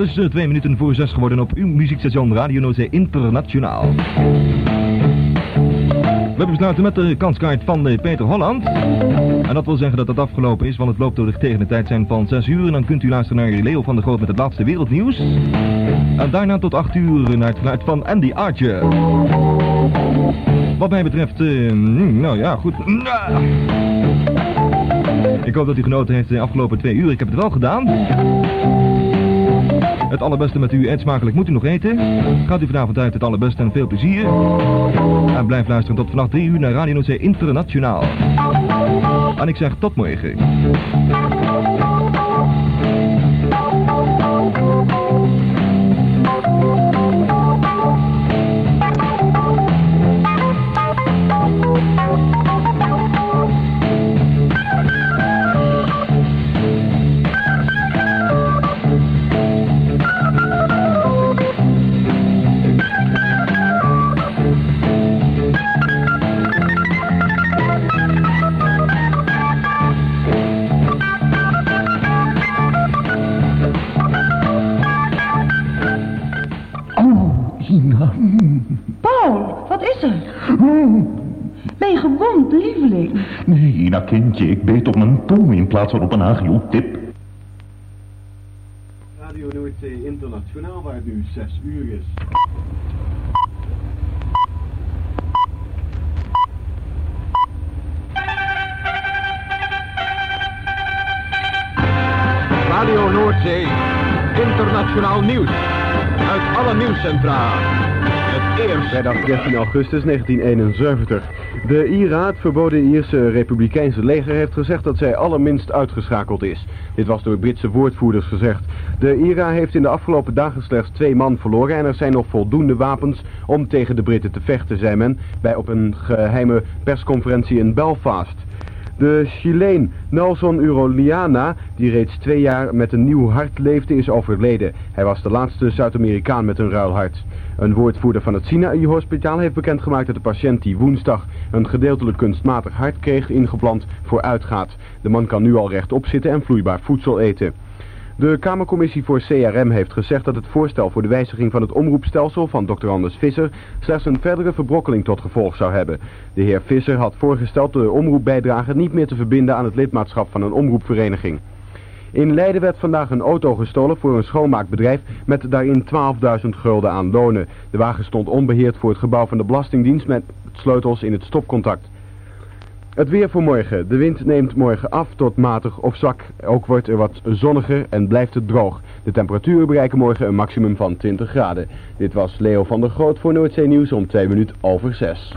is 2 minuten voor 6 geworden op uw muziekstation Radio Noordzee Internationaal. We besluiten met de kanskaart van Peter Holland. En dat wil zeggen dat het afgelopen is, want het loopt door de tegen de tijd zijn van 6 uur. En dan kunt u luisteren naar Leo van der Groot met het laatste wereldnieuws. En daarna tot 8 uur naar het geluid van Andy Archer. Wat mij betreft, nou ja, goed. Ik hoop dat u genoten heeft de afgelopen 2 uur. Ik heb het wel gedaan. Het allerbeste met u, eet smakelijk, moet u nog eten. Gaat u vanavond uit, het allerbeste en veel plezier. En blijf luisteren tot vannacht 3 uur naar Radio Noordzee Internationaal. En ik zeg tot morgen. Paul, wat is er? Ben je gewond, lieveling? Nee, Ina, kindje, ik beet op mijn tong in plaats van op een agio-tip. Radio Noordzee Internationaal, waar het nu 6 uur is. Radio Noordzee Internationaal nieuws. Uit alle nieuwscentra. Het eerst. Vrijdag 13 augustus 1971. De IRA, het verboden Ierse Republikeinse leger, heeft gezegd dat zij allerminst uitgeschakeld is. Dit was door Britse woordvoerders gezegd. De IRA heeft in de afgelopen dagen slechts 2 man verloren en er zijn nog voldoende wapens om tegen de Britten te vechten, zei men bij op een geheime persconferentie in Belfast. De Chileen Nelson Uroliana, die reeds 2 jaar met een nieuw hart leefde, is overleden. Hij was de laatste Zuid-Amerikaan met een ruilhart. Een woordvoerder van het Sinaï-hospitaal heeft bekendgemaakt dat de patiënt die woensdag een gedeeltelijk kunstmatig hart kreeg ingeplant vooruitgaat. De man kan nu al rechtop zitten en vloeibaar voedsel eten. De Kamercommissie voor CRM heeft gezegd dat het voorstel voor de wijziging van het omroepstelsel van Dr. Anders Visser slechts een verdere verbrokkeling tot gevolg zou hebben. De heer Visser had voorgesteld de omroepbijdrage niet meer te verbinden aan het lidmaatschap van een omroepvereniging. In Leiden werd vandaag een auto gestolen voor een schoonmaakbedrijf met daarin 12.000 gulden aan lonen. De wagen stond onbeheerd voor het gebouw van de Belastingdienst met sleutels in het stopcontact. Het weer voor morgen. De wind neemt morgen af tot matig of zwak. Ook wordt er wat zonniger en blijft het droog. De temperaturen bereiken morgen een maximum van 20 graden. Dit was Leo van der Groot voor Noordzee Nieuws om 6:02.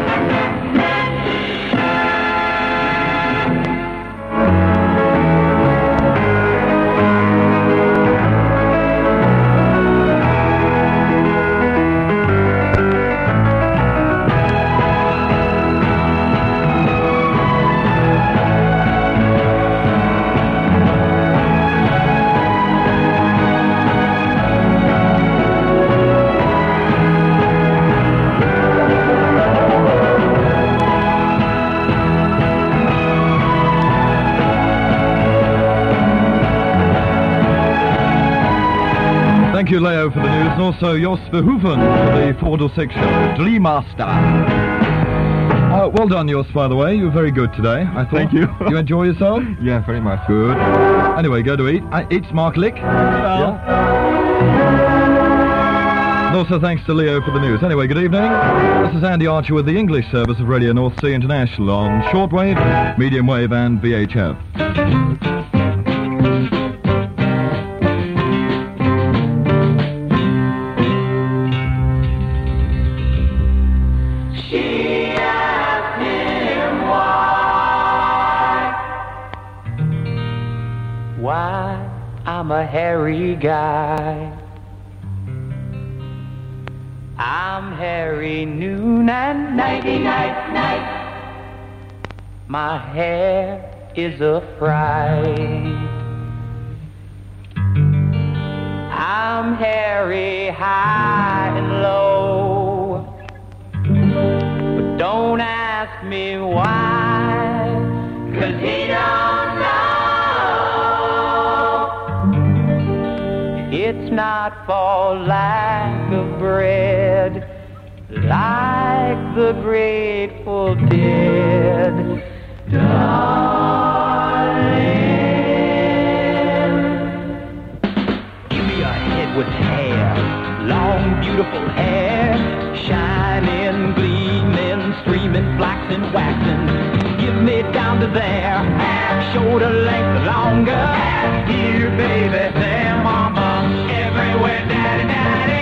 Thank you, Leo, for the news, and also Jos Verhoeven for the Fordel section. Dreamaster. Well done, Jos, by the way. You were very good today, I thought. Thank you. You enjoy yourself? Yeah, very much. Good. Anyway, go to eat. Eat smartelijk. Yeah. And also thanks to Leo for the news. Anyway, good evening. This is Andy Archer with the English service of Radio North Sea International on shortwave, medium wave and VHF. I'm a hairy guy. I'm hairy noon and nighty night. My hair is a fright. I'm hairy high and low. But don't ask me why, 'cause he don't know. It's not for lack of bread, like the grateful dead. Darling, give me a head with hair, long beautiful hair, shining, gleaming, streaming, flaxen, waxing. Give me down to there, shoulder length longer. Here, baby, there, mama, everywhere, daddy, daddy.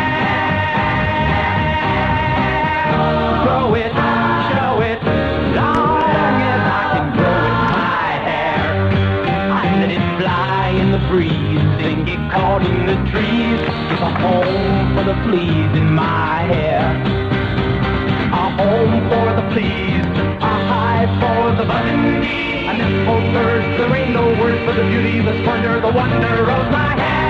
Grow it, show it, long as I can grow it, my hair. I let it fly in the breeze and get caught in the trees. It's a home for the fleas in my hair. A home for the fleas, a hive for the buzzing bee, a nest for birds. There ain't no words for the beauty, the splendor, the wonder of my hair.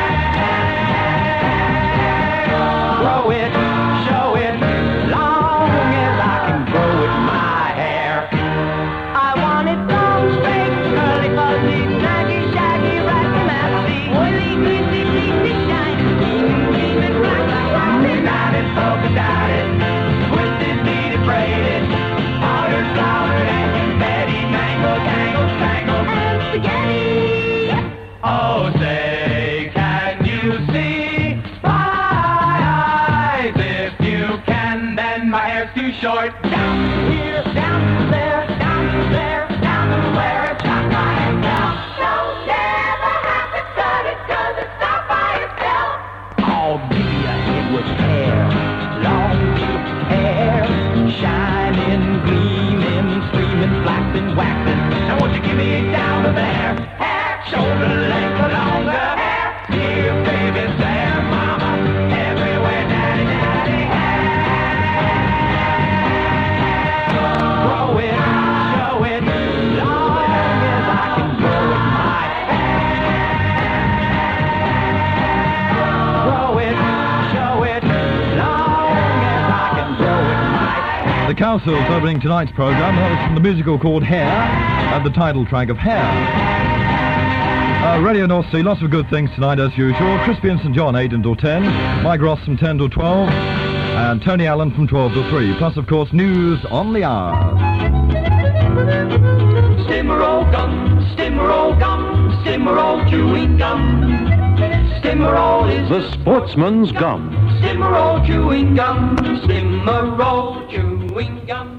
Grow it, show it, long as I can grow it, my hair. I want it long, straight, curly, fuzzy, snaggy, shaggy, raggedy, massy, oily, greasy, greasy, shiny, gleaming, gleaming, black, black, black, dotted, polka dotted, twisted, beaded, braided, powdered, flowered, and confetti, mangled, tangled, spangled, and spaghetti. Oh, say, can you see my eyes? If you can, then my hair's too short. Down here, down there, down there, down to where it's not my hair now. No, never have to cut it 'cause it's not by itself. Oh, give me a head with hair, long beautiful hair, shining, gleaming, streaming, flaxing, waxing. Now won't you give me down to there? Hair, shoulder length longer. Hair, here, baby, there, mama, everywhere, daddy, daddy, hair. Grow it, show it, long as I can grow it, my hair. Grow it, show it, long as I can grow it, my hair. The Cowsills opening tonight's program. That was from the musical called Hair, and the title track of Hair. Radio North Sea, lots of good things tonight as usual. Crispy and St John 8 until 10, Mike Ross from 10 till 12, and Tony Allen from 12 till 3. Plus, of course, news on the hour. Stimmerol gum, Stimmerol gum, Stimmerol chewing gum. Stimmerol is The Sportsman's Gum. Stimmerol chewing gum, Stimmerol chewing gum.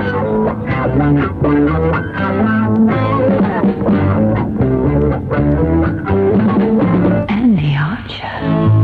And the Archer.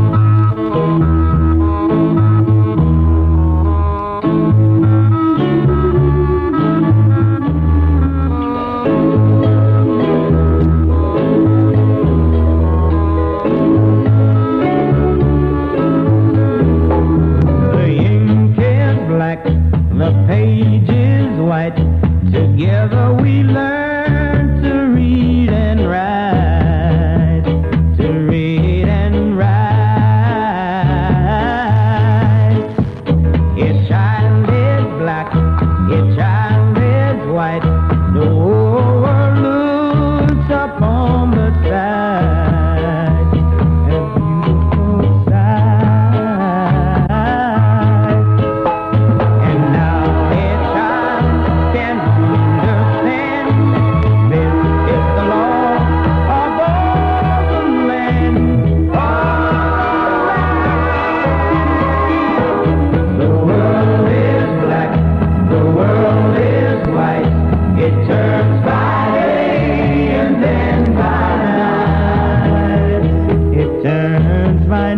The ink is black, the page is white. Together we learn to read and write. To read and write. Its child is black, its child is white. The whole world looks upon the side. A beautiful sight. And now a child can understand. This is the law of all the land. The world is black, the world is white. It turns by day and then by night. It turns by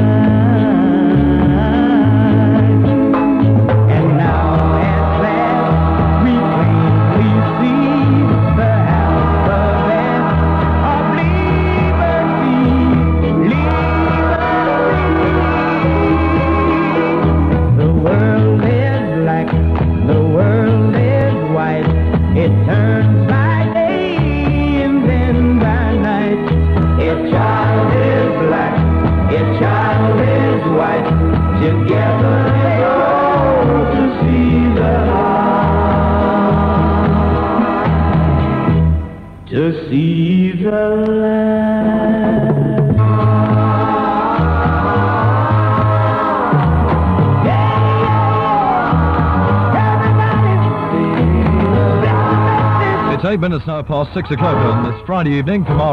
night. And now at last we plainly see the alphabet of liberty. Liberty. The world is black, the world is white. It turns by day and then by night. Its child is black, its child is white. Together they go to see the light. To see the light. 8 minutes now past 6 o'clock on this Friday evening from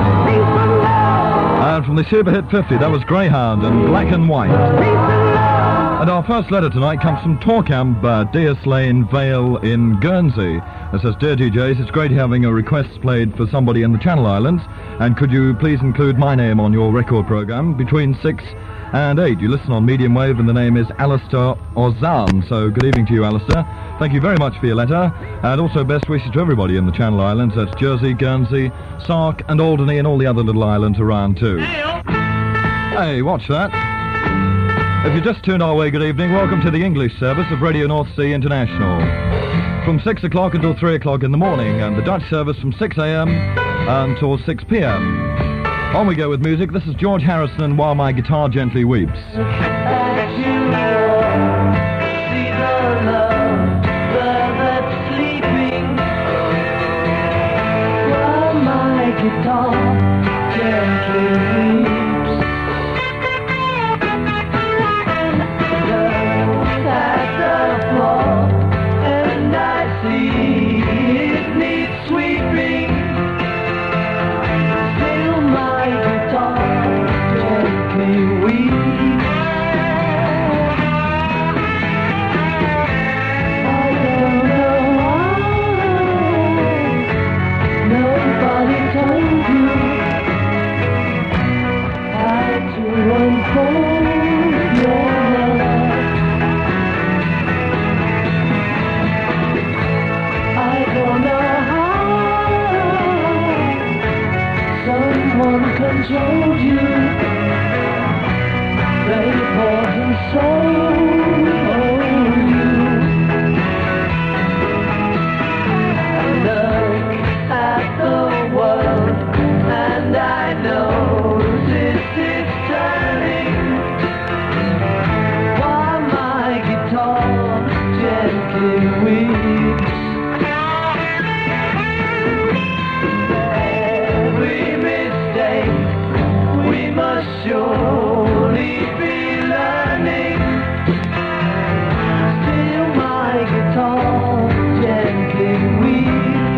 R&I. And from the Super Hit 50, that was Greyhound and Black and White. And our first letter tonight comes from Torcamp, Deas Lane, Vale in Guernsey. It says, Dear DJs, it's great having a request played for somebody in the Channel Islands. And could you please include my name on your record program between 6 and 8? You listen on medium wave and the name is Alistair Ozan. So good evening to you, Alistair. Thank you very much for your letter. And also best wishes to everybody in the Channel Islands. That's Jersey, Guernsey, Sark and Alderney and all the other little islands around too. Hey, watch that. If you just tuned our way, good evening. Welcome to the English service of Radio North Sea International. From 6 o'clock until 3 o'clock in the morning, and the Dutch service from 6 a.m. until 6 p.m. On we go with music. This is George Harrison and While My Guitar Gently Weeps. Controlled you, they bought and sold you. Look at the world, and I notice it's turning. While my guitar gently weeps. Surely be learning. Still my guitar gently weeps.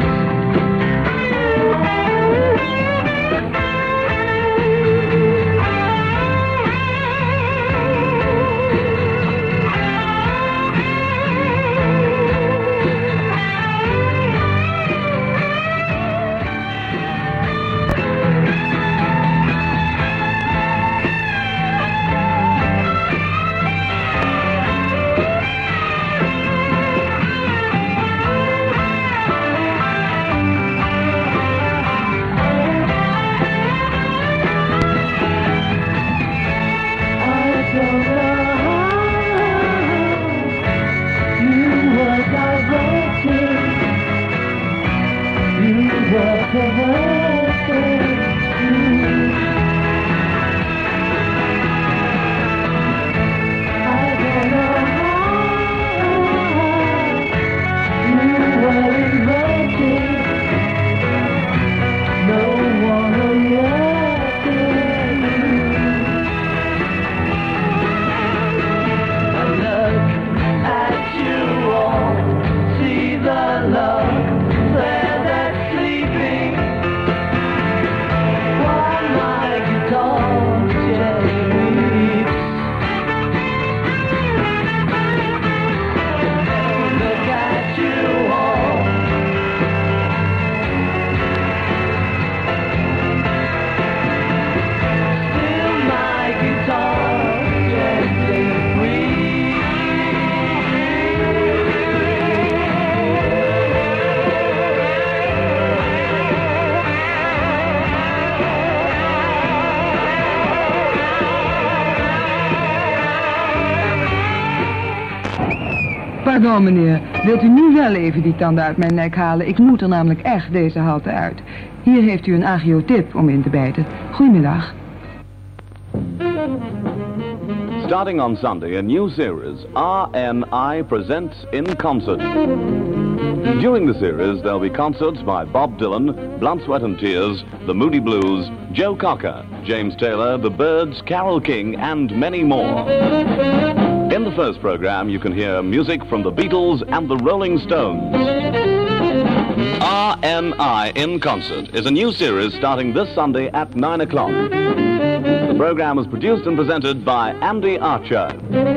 Pardon meneer, wilt u nu wel even die tanden uit mijn nek halen? Ik moet er namelijk echt deze halte uit. Hier heeft u een agiotip om in te bijten. Goedemiddag. Starting on Sunday, a new series, RNI Presents in Concert. During the series, there'll be concerts by Bob Dylan, Blood, Sweat and Tears, the Moody Blues, Joe Cocker, James Taylor, the Byrds, Carole King, and many more. In the first program, you can hear music from the Beatles and the Rolling Stones. RNI in Concert is a new series starting this Sunday at 9 o'clock. The program is produced and presented by Andy Archer.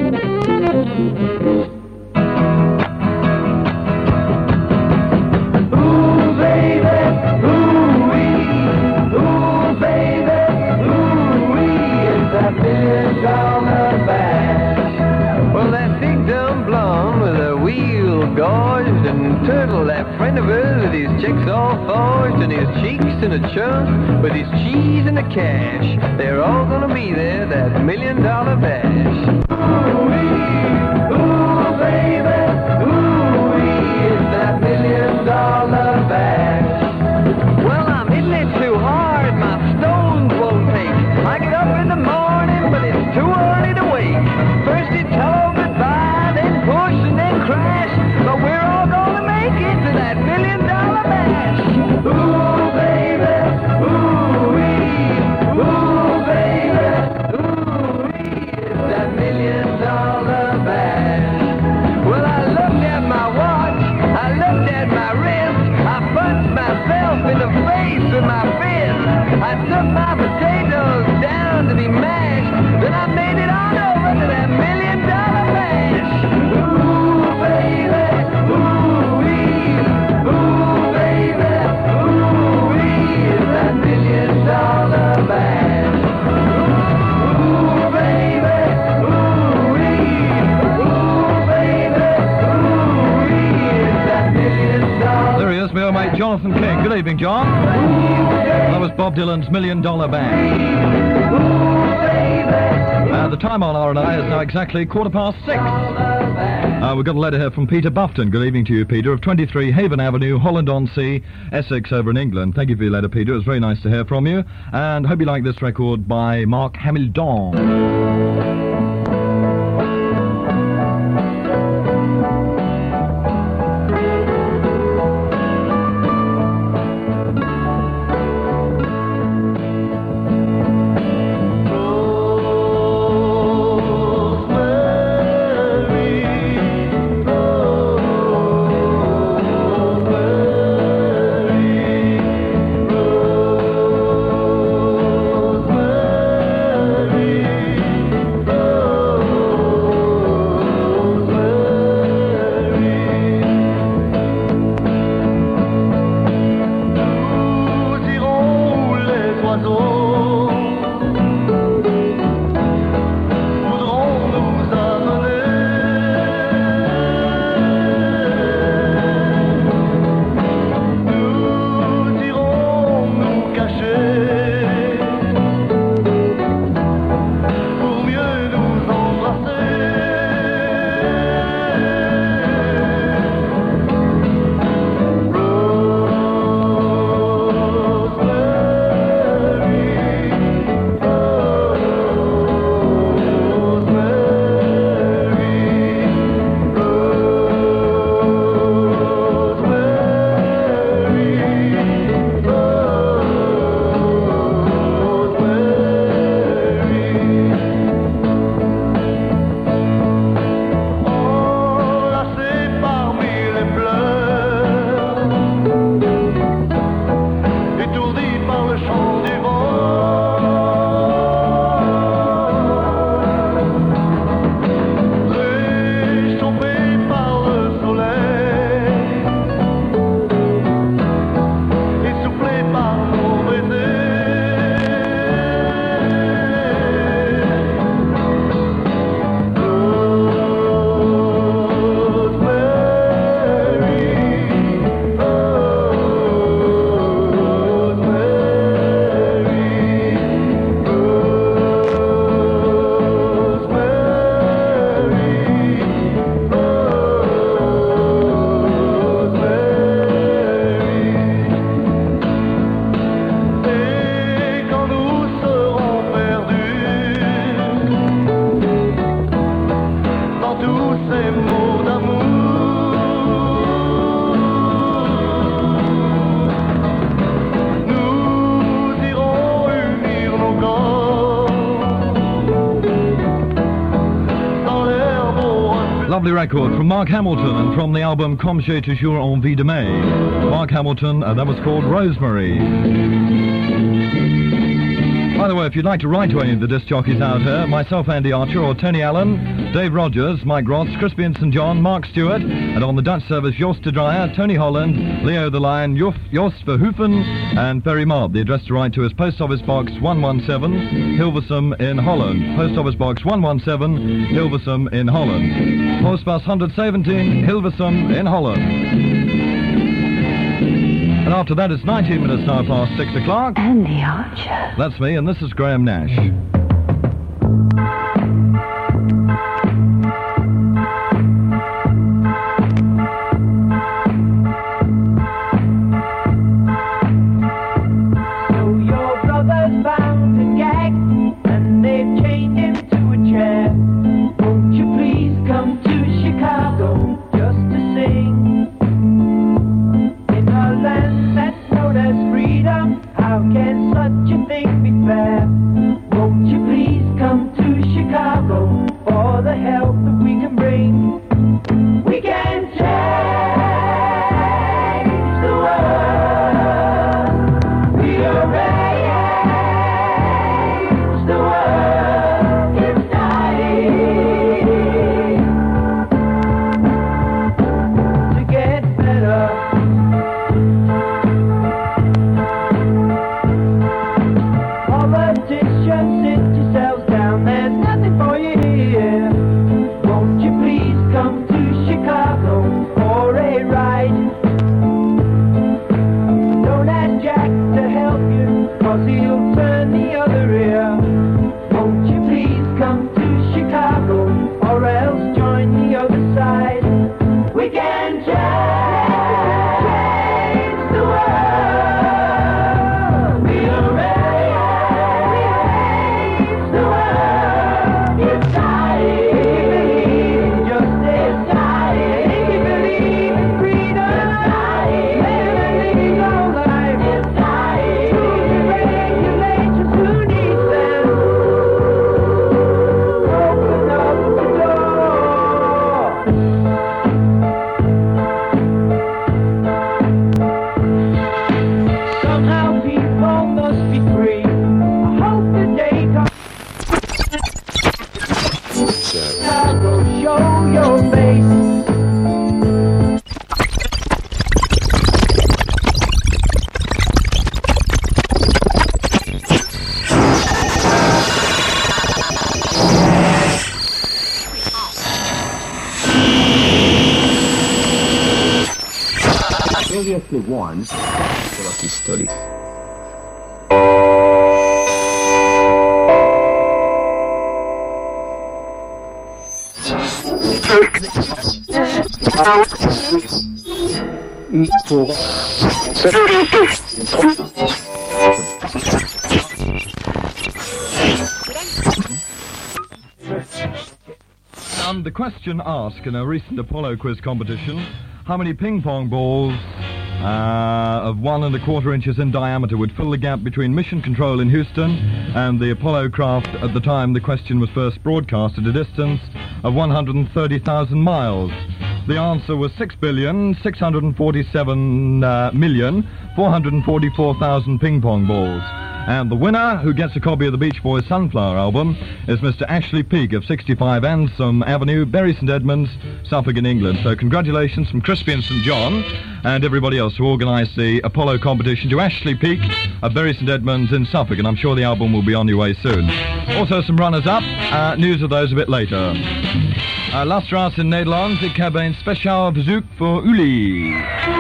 Ooh, baby, ooh-wee. Ooh, baby, ooh-wee. It's that $1 million bash. Well, that big dumb blonde with a wheel gorged and turtle, that friend of hers with his checks all forged and his cheeks in a chunk with his cheese and the cash. They're all gonna be there, that $1 million bash. Ooh-wee, ooh, baby, ooh-wee. It's that $1 million bash. Well, I'm hitting it too hard, my stones won't take. I get up in the morning, but it's too early to wake. First it's hello, goodbye, then push and then crash. But we're all gonna make it to that $1 million bash. Ooh, baby, ooh-wee. Ooh, baby, ooh-wee. It's that $1 million bash. Well, I looked at my watch, I looked at my wrist, I punched myself in the face with my fist. I took my potatoes down to be mashed, then I made it on over to that $1 million bash. Ooh, baby, ooh-wee. Ooh, baby, ooh-wee. It's that $1 million bash. Ooh, baby, ooh-wee. Ooh, baby, ooh-wee. It's that $1 million. There he is, my old mate Jonathan King. Good evening, John. That was Bob Dylan's $1 Million Band. The time on RNI is now exactly 6:15. We've got a letter here from Peter Bufton. Good evening to you, Peter, of 23 Haven Avenue, Holland-on-Sea, Essex, over in England. Thank you for your letter, Peter. It was very nice to hear from you. And hope you like this record by Mark Hamilton. lovely record from Mark Hamilton and from the album Comme j'ai toujours envie d'aimer. Mark Hamilton, that was called Rosemary. By the way, if you'd like to write to any of the disc jockeys out here, myself, Andy Archer, or Tony Allen, Dave Rogers, Mike Ross, Crispy and St. John, Mark Stewart, and on the Dutch service, Joost de Dreyer, Tony Holland, Leo the Lion, Joost Verhoeven, and Perry Marb. The address to write to is Post Office Box 117, Hilversum in Holland. Post Office Box 117, Hilversum in Holland. Postbus 117, Hilversum in Holland. And after that, it's 19 minutes now past 6 o'clock. Andy Archer. That's me, and this is Graham Nash. So your brother's bound and gagged, and they've chained him to a chair. Won't you please come to Chicago just to sing? In a land that's known as freedom, how can such a thing be fair? Won't you please come to Chicago for the help that we can bring? We can change the world. We arrange the world. It's dying to get better. Politicians, sit yourselves down, there's nothing for you here. Won't you please come to Chicago for a ride? Don't ask Jack to help you, cause he'll turn the other ear. Won't you please come to Chicago, or else join the other side? We can change the world. We arrange the world. It's dying. Justice dying. We believe in freedom. It's dying. Living all life. It's dying. Regulations, who needs them? Open up the door. Somehow people must be free. I hope the day comes. Chicago, show your face. Previously warned Rocky story. The question asked in a recent Apollo quiz competition, how many ping pong balls of 1 1/4 inches in diameter would fill the gap between Mission Control in Houston and the Apollo craft at the time the question was first broadcast at a distance of 130,000 miles? The answer was 6,647,444,000 ping pong balls. And the winner, who gets a copy of the Beach Boys Sunflower album, is Mr. Ashley Peake of 65 Ansom Avenue, Bury St Edmunds, Suffolk in England. So congratulations from Crispy and St John and everybody else who organised the Apollo competition to Ashley Peake of Bury St Edmunds in Suffolk, and I'm sure the album will be on your way soon. Also some runners-up, news of those a bit later. Lustra's in Nederland, ik heb een speciaal verzoek voor jullie.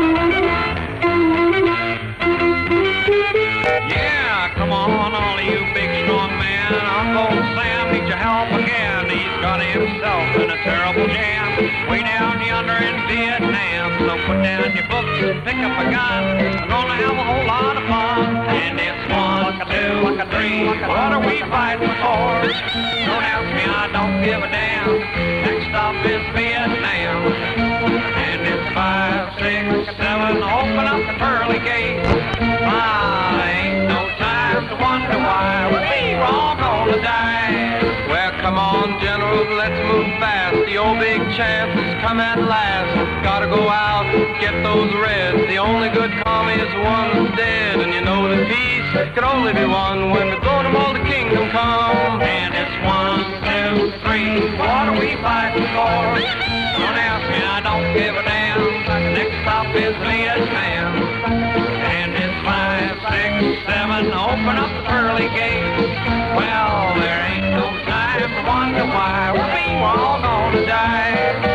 Come on, all of you big strong men. Uncle Sam needs your help again. He's got himself in a terrible jam. Way down yonder in Vietnam. So put down your books and pick up a gun. We're gonna have a whole lot of fun. And it's 1, 2, 3. What are we fighting for? Don't ask me, I don't give a damn. Next stop is Vietnam. And it's 5, 6, 7. Open up the pearly gate. Ain't no time to wonder why we were all gonna die. Well, come on, General, let's move fast. The old big chance has come at last. Gotta go out, get those reds. The only good commie is the one that's dead. And you know that peace can only be won when we go to all the kingdom come. And it's 1, 2, 3, what are we fighting for? Don't ask me, I don't give a damn. The next stop is Vietnam. And it's 5, 6, 7, open up the pearly gates. Well, there ain't no time to wonder why we're all gonna die.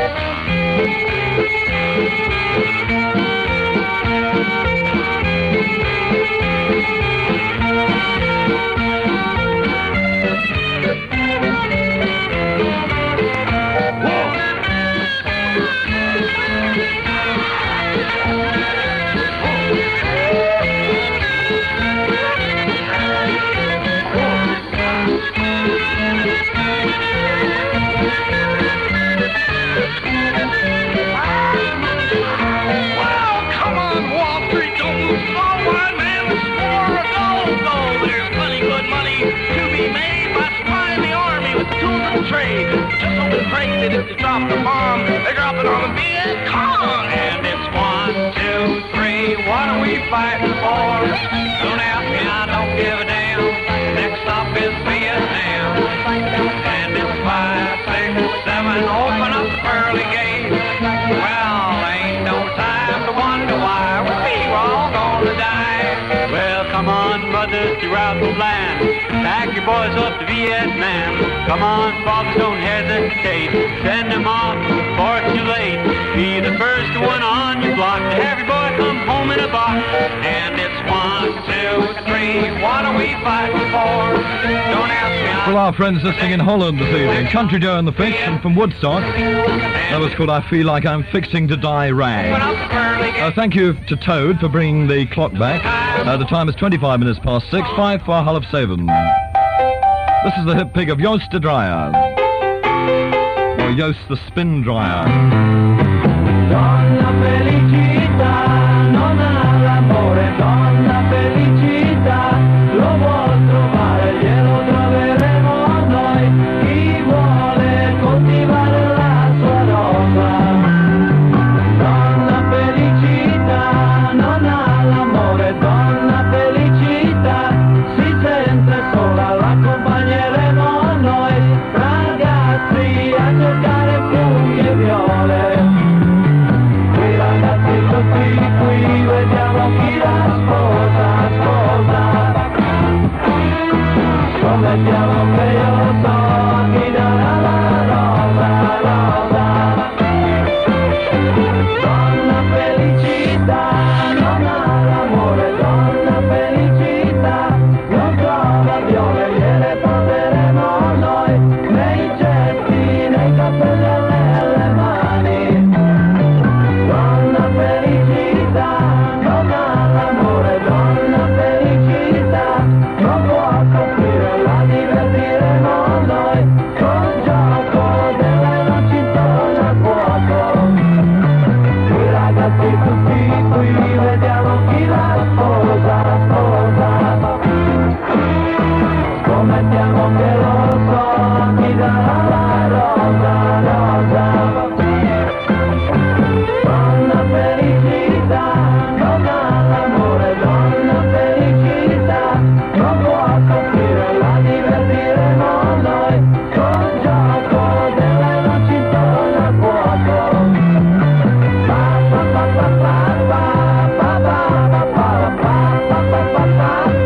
Trade. Just hope and pray that if they drop the bomb, they drop it on the Viet Cong. And it's 1, 2, 3, what are we fighting for? Don't ask me, I don't give a damn. Next stop is Vietnam. And it's 5, 6, 7, open up the pearly gates. Well, ain't no time to wonder why we're all gonna die. Well, come on, brothers, throughout the land, pack your boys up to Vietnam. Come on, fathers, don't hesitate. Send them off before it's too late. Be the first one on your block to have your boy come home in a box. And it's 1, 2, 3, what are we fighting for? Don't ask me. Well, our friends listening in Holland this evening, Country Joe and the Fish, and from Woodstock. That was called I Feel Like I'm Fixing to Die Rag. Thank you to Toad for bringing the clock back. The time is 25 minutes past 6, 5 for 7:30. This is the hip pig of Joost de Dryer. Or Joost the Spin Dryer. Donna felicità, non ha l'amore, donna felicità, lo vuol trovare, glielo troveremo noi, chi vuole coltivare la sua rosa. Donna felicità, non ha l'amore, donna felicità, si sente sola, l'accompagneremo noi, ragazzi a giocare funghi e viole. Qui vediamo chi la sposa, sposa. Scommettiamo che io so chi darà la rosa, rosa. Donna felicità, non ha l'amore, donna felicità, non trova viole, gliele porteremo noi, nei gesti, nei capelli e nelle mani. Donna felicità, non ha l'amore, donna felicità, non può soffrire, la divertiremo noi, col gioco delle noci intorno al fuoco. I ragazzi tutti qui, vediamo chi la sposa, sposa. Scommettiamo che lo so, chi darà la rosa, rosa. Donna felicità, non ha l'amore, donna felicità, non può soffrire, la divertiremo noi, col gioco delle noci intorno al fuoco. Pa pa pa pa pa pa pa pa pa pa pa pa pa pa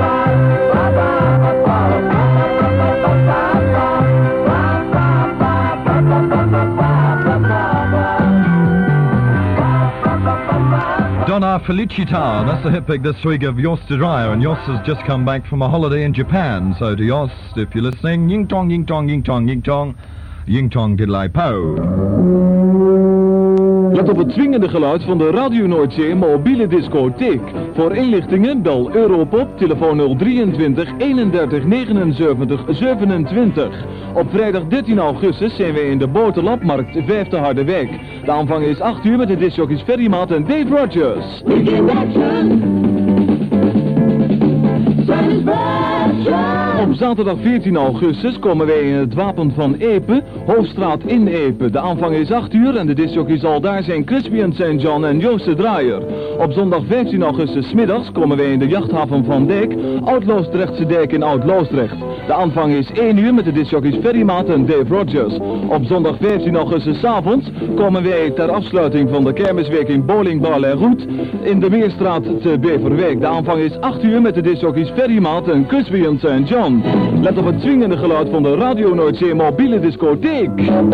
Donna Felicità, that's the hip pick this week of Joost de Dryer, and Joost has just come back from a holiday in Japan, so to Joost, if you're listening, ying tong, ying tong, ying tong, ying tong, ying tong diddley po. Let op het swingende geluid van de Radio Noordzee mobiele discotheek. Voor inlichtingen bel Europop, telefoon 023 31 79 27. Op vrijdag 13 augustus zijn wij in de Boterlapmarkt, 5e Harderwijk. De aanvang is 8 uur met de discjockeys Ferrymaat en Dave Rogers. Satisfaction. Op zaterdag 14 augustus komen wij in het Wapen van Epe, Hoofdstraat in Epe. De aanvang is 8 uur en de discjockey zal daar zijn Crispy & St. John en Joost de Draaier. Op zondag 15 augustus 's middags komen wij in de jachthaven van Dijk, Oud-Loosdrechtse Dijk in Oud-Loosdrecht. De aanvang is 1 uur met de discjockeys Ferry Maat en Dave Rogers. Op zondag 15 augustus 's avonds komen wij ter afsluiting van de kermisweek in Bowlingbal en Roet in de Meerstraat te Beverwijk. De aanvang is 8 uur met de discjockeys Ferry Maat en Crispy & St. John. Let op het zwingende geluid van de Radio Noordzee mobiele discotheek.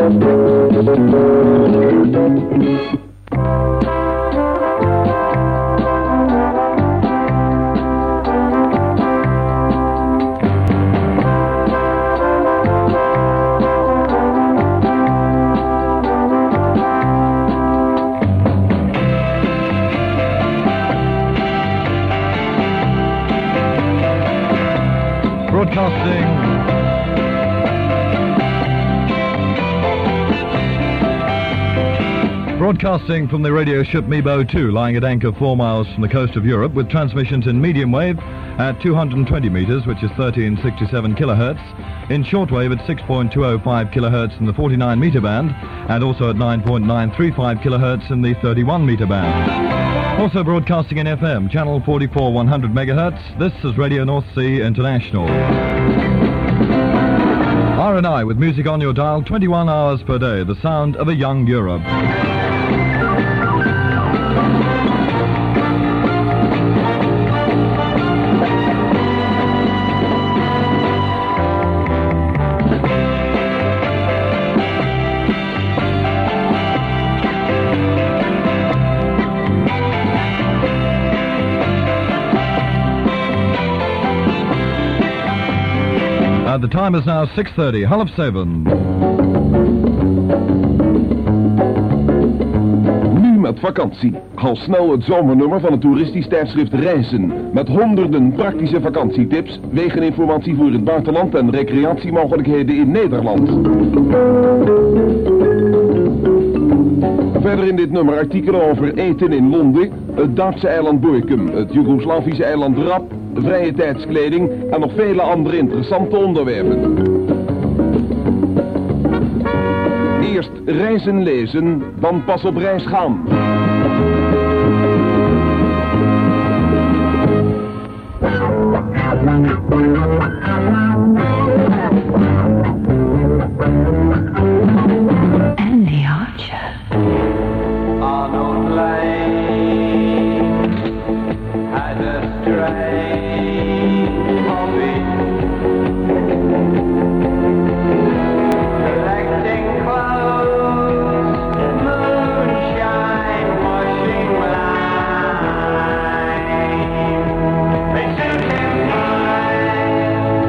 Broadcasting from the radio ship Mebo 2, lying at anchor 4 miles from the coast of Europe, with transmissions in medium wave at 220 meters, which is 1367 kilohertz, in shortwave at 6.205 kilohertz in the 49 meter band, and also at 9.935 kilohertz in the 31 meter band. Also broadcasting in FM, channel 44 100 megahertz. This is Radio North Sea International. R&I with music on your dial 21 hours per day, the sound of a young Europe. The time is now 6:30, 7:30. Nu met vakantie. Haal snel het zomernummer van het toeristisch tijdschrift Reizen. Met honderden praktische vakantietips, wegeninformatie voor het buitenland en recreatiemogelijkheden in Nederland. Verder in dit nummer artikelen over eten in Londen, het Duitse eiland Borkum, het Joegoslavische eiland Rab, vrije tijdskleding en nog vele andere interessante onderwerpen. Eerst reizen lezen, dan pas op reis gaan. And the Archer. Arnold Lane had a strange hobby, collecting clothes, moonshine, washing line. They suit him fine,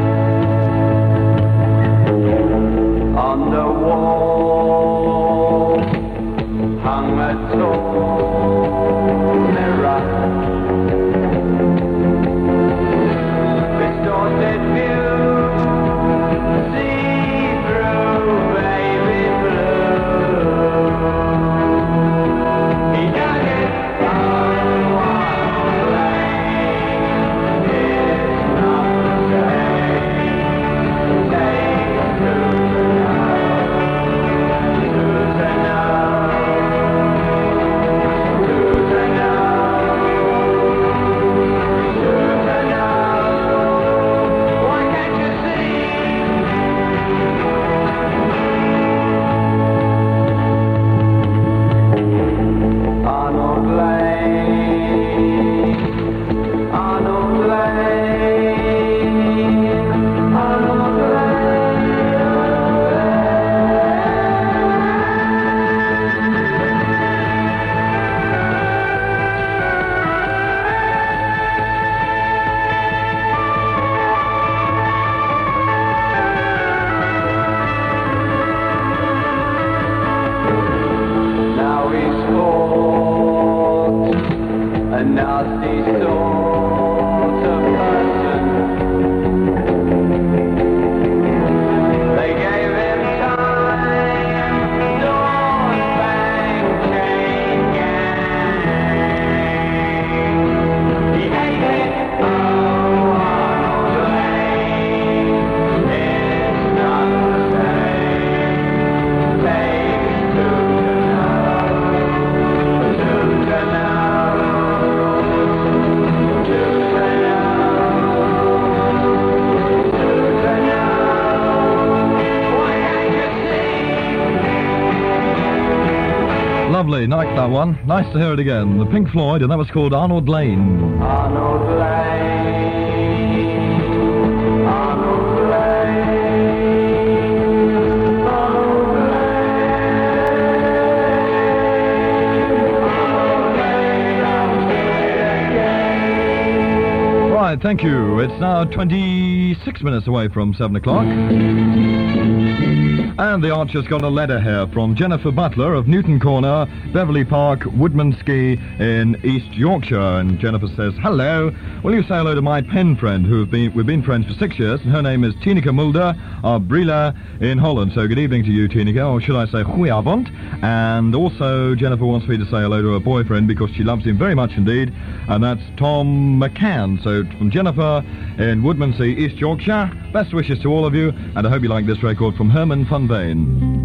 like that one. Nice to hear it again. The Pink Floyd, and that was called Arnold Lane. Arnold Lane, Arnold Lane, Arnold Lane. Right, thank you. It's now 26 minutes away from 7 o'clock. And the Archer's got a letter here from Jennifer Butler of Newton Corner, Beverley Park, Woodmansky in East Yorkshire. And Jennifer says, hello, will you say hello to my pen friend we've been friends for 6 years, and her name is Tineke Mulder of Brila in Holland. So good evening to you, Tineke, or should I say goedenavond. And also Jennifer wants me to say hello to her boyfriend because she loves him very much indeed, and that's Tom McCann. So from Jennifer in Woodmansey, East Yorkshire, best wishes to all of you, and I hope you like this record from Herman van Veen.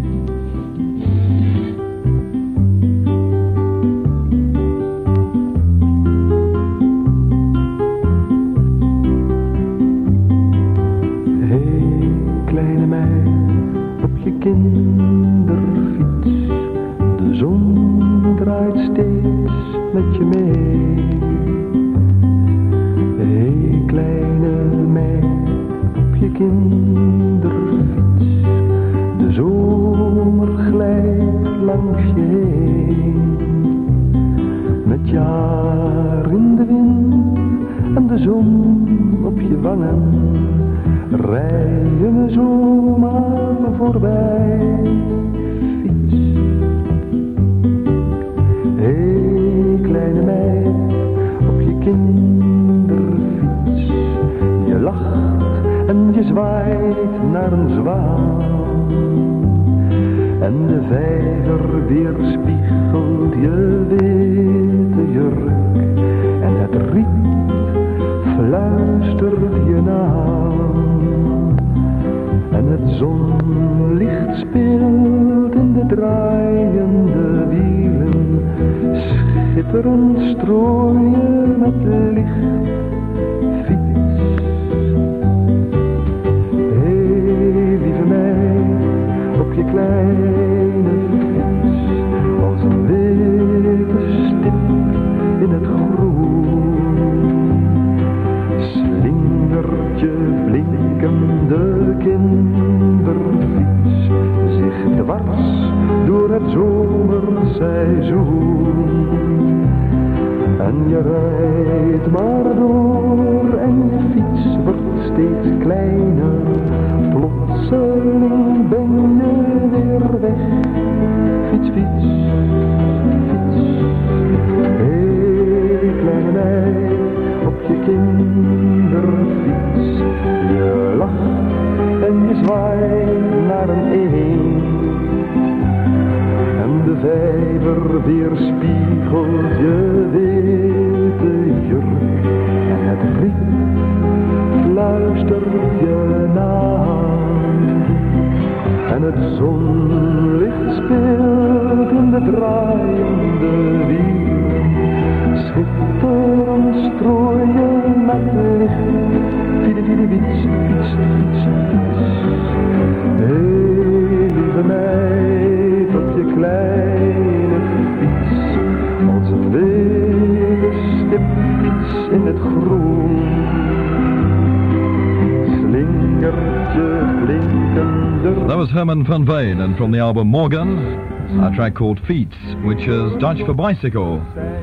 That was Herman van Veen, and from the album Morgan, a track called Feet, which is Dutch for bicycle.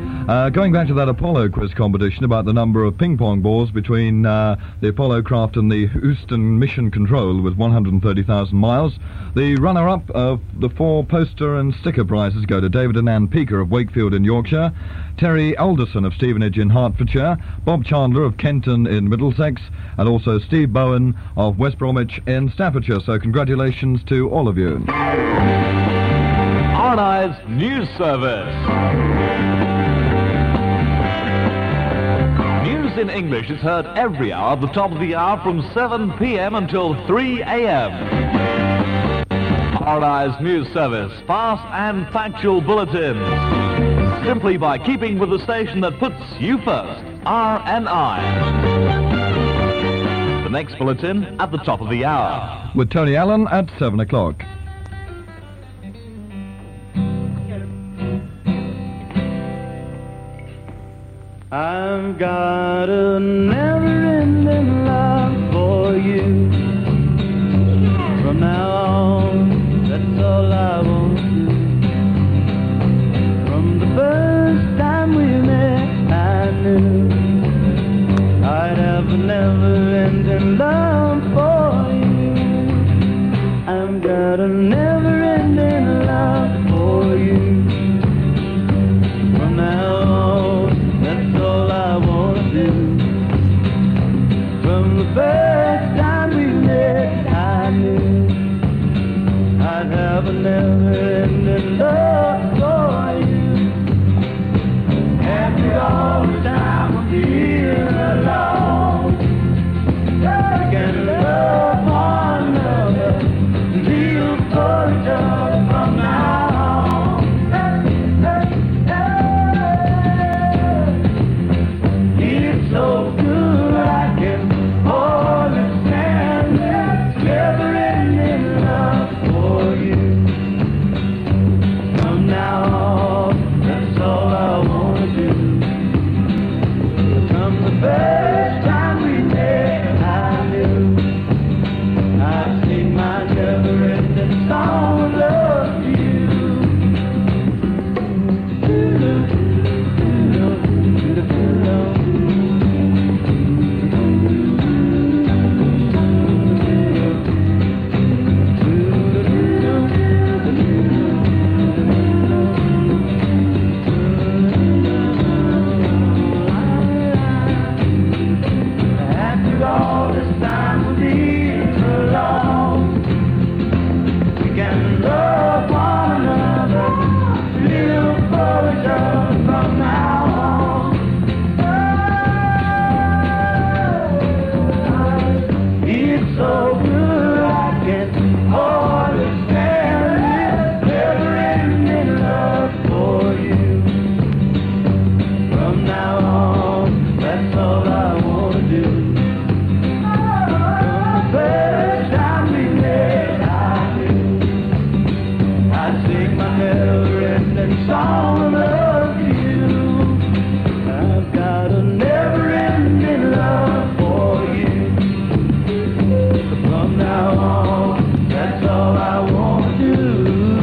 Going back to that Apollo quiz competition about the number of ping-pong balls between the Apollo craft and the Houston Mission Control with 130,000 miles, the runner-up of the 4 poster and sticker prizes go to David and Ann Peaker of Wakefield in Yorkshire, Terry Alderson of Stevenage in Hertfordshire, Bob Chandler of Kenton in Middlesex, and also Steve Bowen of West Bromwich in Staffordshire. So congratulations to all of you. RNI's News Service. News in English is heard every hour at the top of the hour from 7 p.m. until 3 a.m. RNI's News Service, fast and factual bulletins. Simply by keeping with the station that puts you first, RNI. The next bulletin at the top of the hour. With Tony Allen at 7 o'clock. I've got a never-ending love for you. From now on, that's all I want to do. From the first time we met, I knew I'd have a never-ending love for you. I've got a never-ending love for you. From now on, that's all I want to do. From the first time we met, I knew I'd have a never-ending love for you. After all the time of being alone, we can love one another until forever from now on. It's so good I can hardly stand it. Never-ending love for you. From now on, that's all I want to do. From the first time we met, I knew I'd sing my never-ending song of love to you. After all this time we'll be alone, we can love one another, live for each other from now on. It's so good I can hardly stand it. Never-ending love for you. From now on, that's all I want to do. From the first time we met, I knew I'd sing my never-ending song of love to you. I've got a never-ending love for you. From now on, that's all I want to do.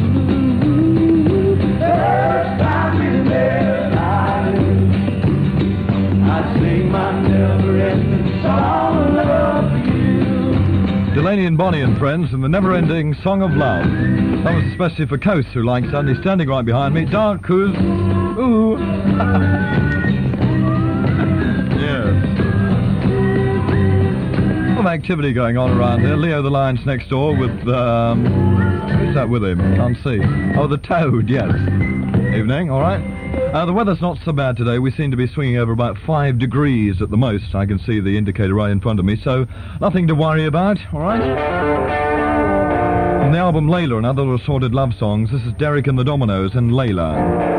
First time we met, I knew I'd sing my never-ending song of love for you. Delaney and Bonnie and Friends and the never-ending Song of Love. That was especially for Coast, who likes that. And he's standing right behind me. Dark Coos. Ooh. Yes. Some activity going on around here. Leo the Lion's next door with, who's that with him? Can't see. Oh, the Toad, yes. Evening, all right. The weather's not so bad today. We seem to be swinging over about 5 degrees at the most. I can see the indicator right in front of me, so nothing to worry about, all right? From the album Layla and Other Assorted Love Songs, this is Derek and the Dominoes and Layla.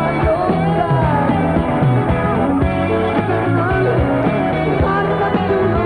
Nobody's waiting by your side.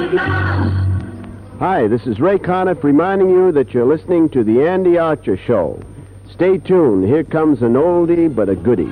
Hi, this is Ray Conniff reminding you that you're listening to The Andy Archer Show. Stay tuned. Here comes an oldie but a goodie.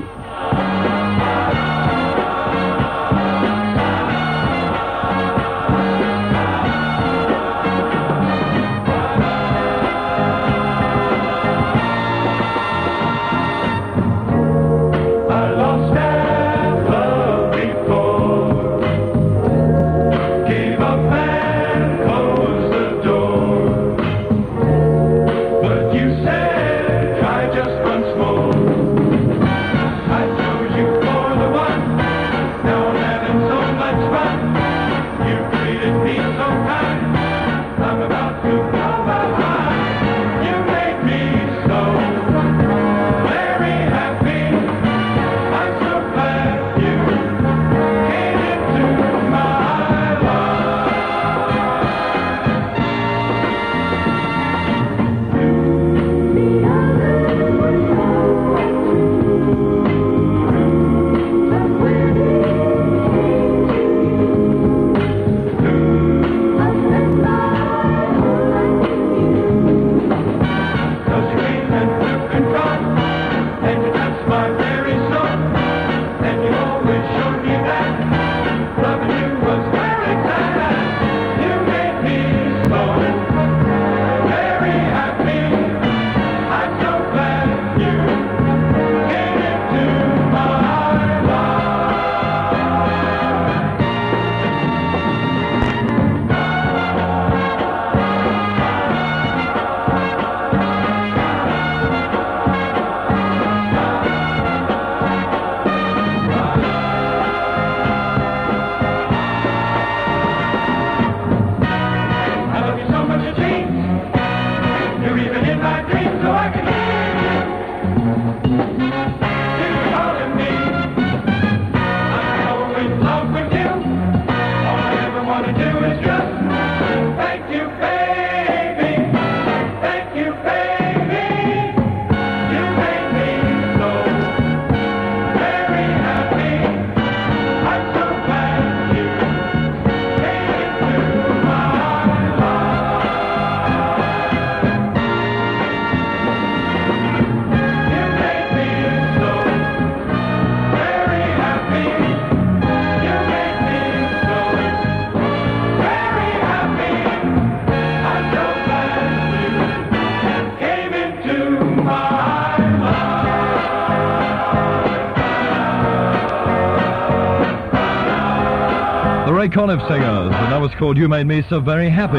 Ray Conniff Singers, and that was called You Made Me So Very Happy.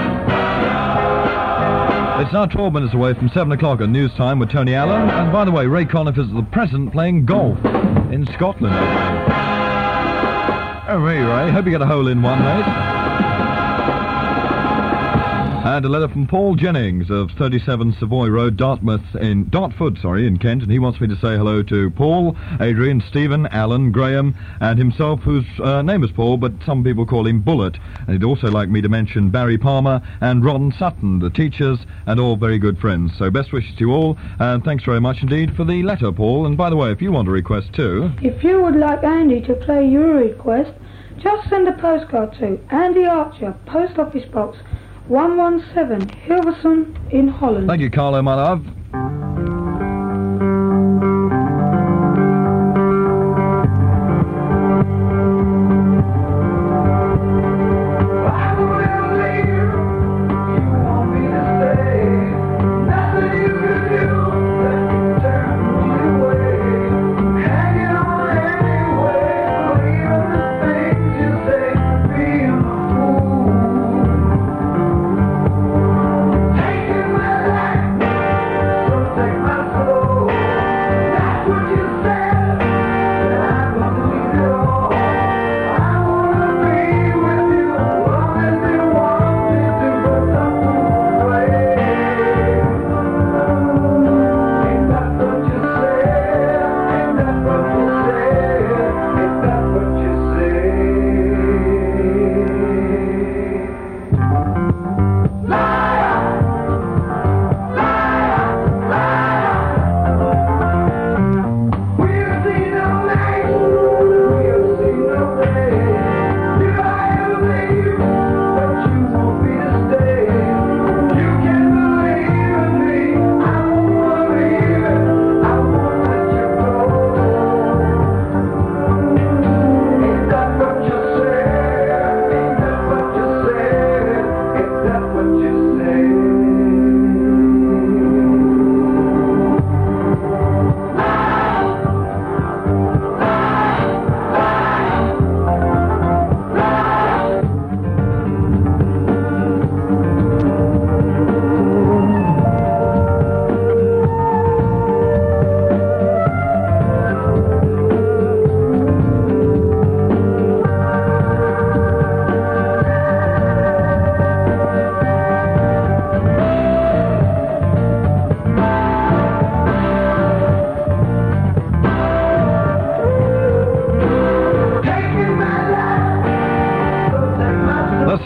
It's now 12 minutes away from 7 o'clock at news time with Tony Allen, and by the way, Ray Conniff is at the present playing golf in Scotland. Oh, Ray, hope you get a hole in one, mate. And a letter from Paul Jennings of 37 Savoy Road, Dartford, in Kent, and he wants me to say hello to Paul, Adrian, Stephen, Alan, Graham, and himself, whose name is Paul, but some people call him Bullet. And he'd also like me to mention Barry Palmer and Ron Sutton, the teachers, and all very good friends. So best wishes to you all, and thanks very much indeed for the letter, Paul. And by the way, if you want a request too... If you would like Andy to play your request, just send a postcard to Andy Archer, Post Office Box 117, Hilversum in Holland. Thank you, Carlo, my love. Take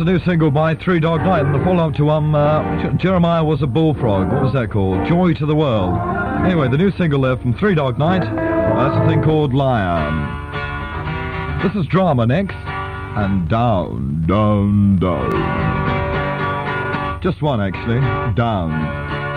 new single by Three Dog Night, and the follow-up to Jeremiah Was a Bullfrog. What was that called? Joy to the World. Anyway, the new single there from Three Dog Night, that's a thing called Lion. This is Drama next, and Down, Down, Down. Just one, actually. Down.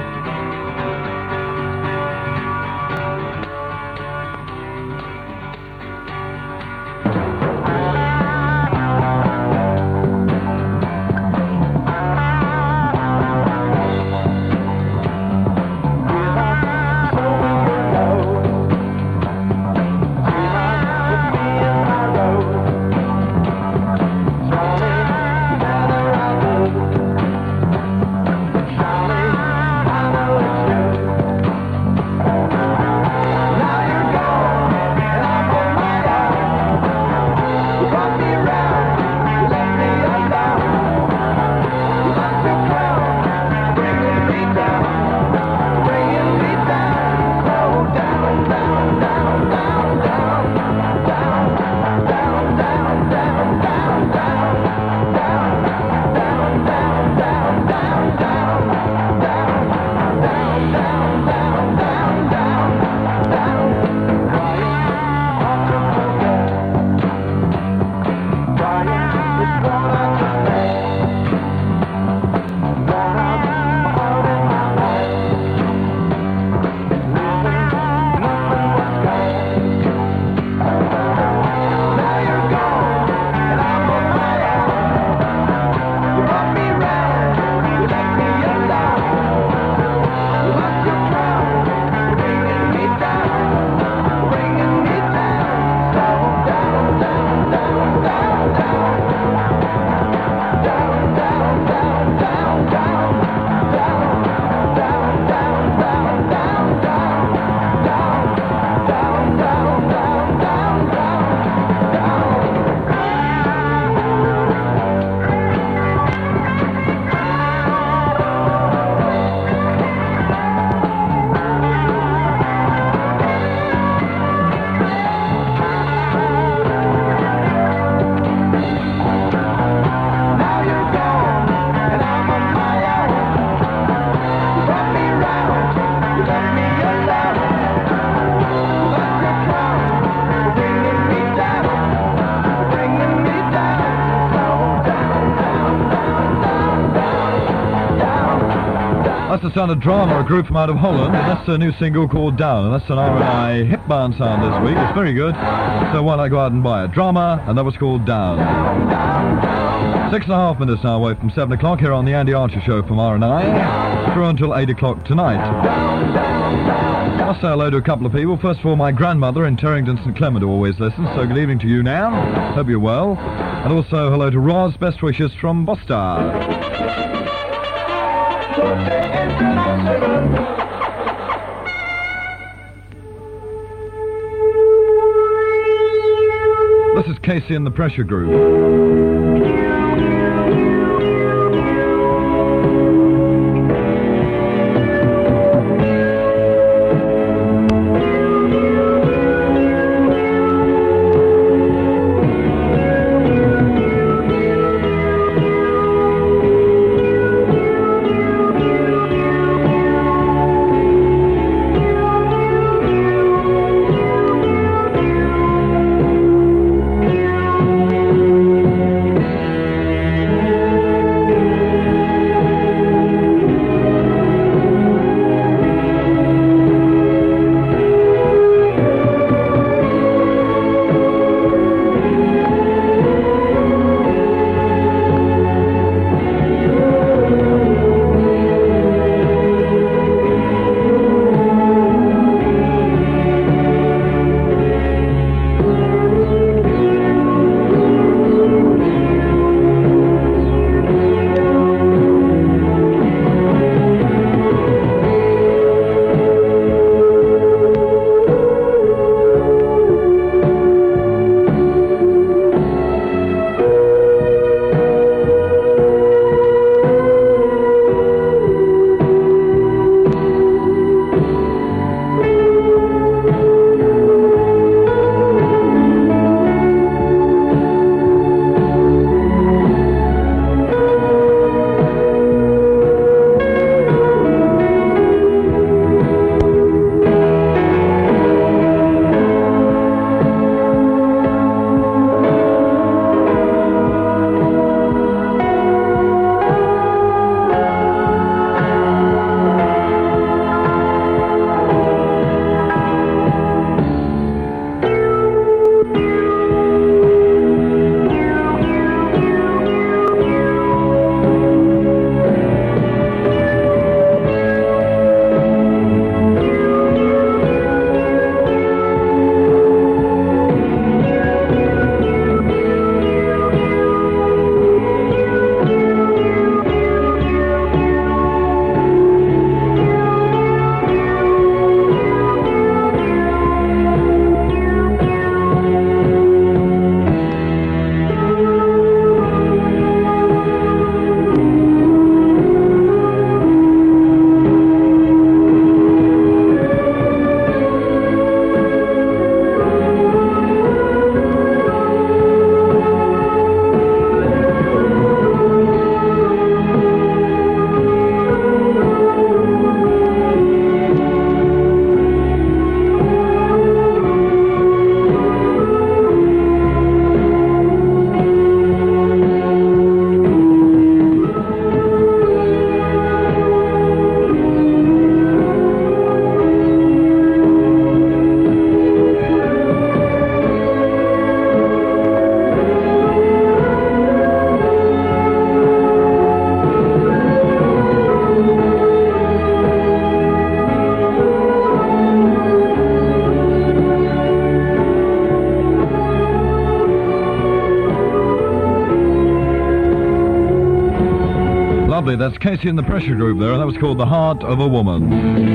That's the sound of Drama, a group from out of Holland, and that's a new single called Down, and that's an R&I hip band sound this week. It's very good, so why not go out and buy it? Drama, and that was called Down. 6.5 minutes now away from 7 o'clock here on the Andy Archer Show from R&I, through until 8 o'clock tonight. I'll say hello to a couple of people. First of all, my grandmother in Terrington St Clement, who always listens, so good evening to you now. Hope you're well. And also hello to Roz, best wishes from Boston. This is Casey and the Pressure Group. lovely. That's Casey and the Pressure Group there, and that was called The Heart of a Woman.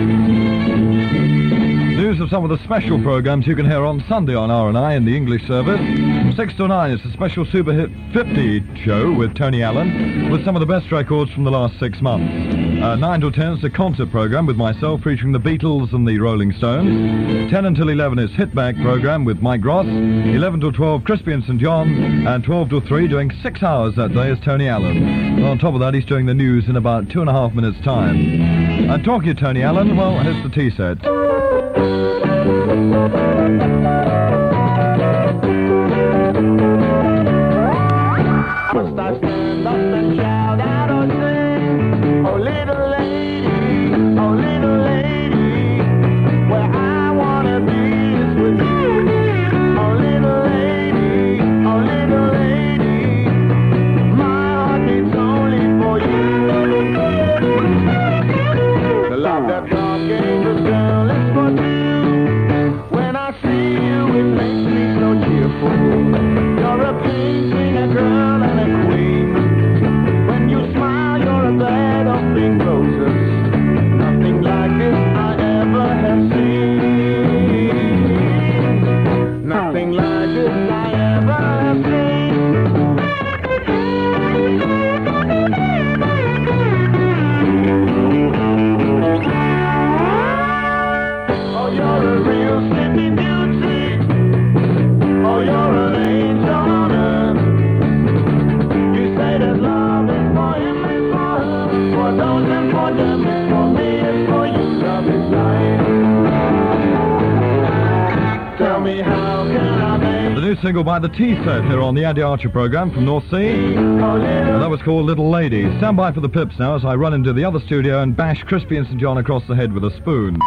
News of some of the special programs you can hear on Sunday on R&I in the English service. 6 to 9 is the special Super Hit 50 show with Tony Allen, with some of the best records from the last 6 months. 9 to 10 is the concert program with myself featuring the Beatles and the Rolling Stones. 10 until 11 is Hitback program with Mike Ross. 11 to 12, Crispy and St. John. And 12 to 3, doing 6 hours that day, is Tony Allen. And on top of that, he's doing the news in about 2.5 minutes' time. And talking to Tony Allen, well, here's the tea set. Single by the Tea Set here on the Andy Archer program from North Sea. And that was called Little Lady. Stand by for the pips now as I run into the other studio and bash Crispy and St. John across the head with a spoon.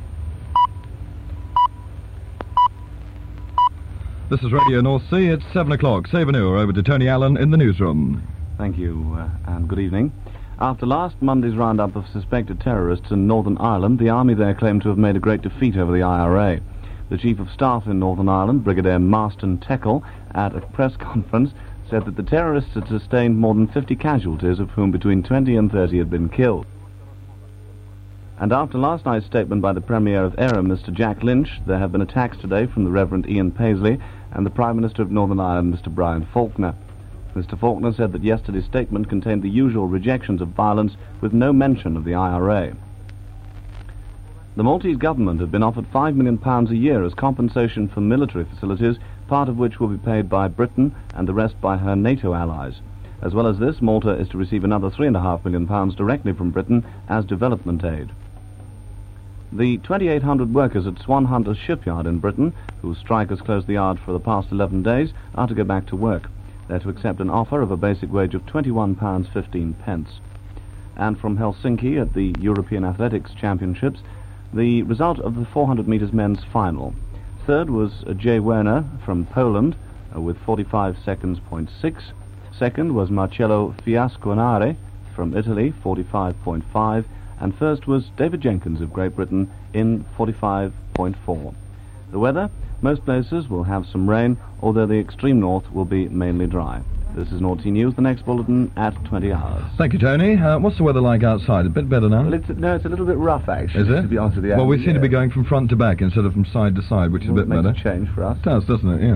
This is Radio North Sea. It's 7 o'clock. Say Vanur over to Tony Allen in the newsroom. Thank you, and good evening. After last Monday's roundup of suspected terrorists in Northern Ireland, the army there claimed to have made a great defeat over the IRA. The Chief of Staff in Northern Ireland, Brigadier Marston Teckle, at a press conference, said that the terrorists had sustained more than 50 casualties, of whom between 20 and 30 had been killed. And after last night's statement by the Premier of Erin, Mr. Jack Lynch, there have been attacks today from the Reverend Ian Paisley and the Prime Minister of Northern Ireland, Mr. Brian Faulkner. Mr. Faulkner said that yesterday's statement contained the usual rejections of violence with no mention of the IRA. The Maltese government had been offered £5 million a year as compensation for military facilities, part of which will be paid by Britain and the rest by her NATO allies. As well as this, Malta is to receive another £3.5 million directly from Britain as development aid. The 2,800 workers at Swan Hunter shipyard in Britain, whose strike has closed the yard for the past 11 days, are to go back to work. They're to accept an offer of a basic wage of £21.15. And from Helsinki at the European Athletics Championships, the result of the 400 metres men's final. Third was Jay Werner from Poland with 45 seconds, .6. Second was Marcello Fiasconare from Italy, 45.5. And first was David Jenkins of Great Britain in 45.4. The weather, most places will have some rain, although the extreme north will be mainly dry. This is North Sea News, the next bulletin at 20 hours. Thank you, Tony. What's the weather like outside? A bit better now? Well, it's a little bit rough, actually. Is it? To be honest with you. Well, we seem to be going from front to back instead of from side to side, which is a bit better. Makes a change for us. It does, doesn't it? Yeah.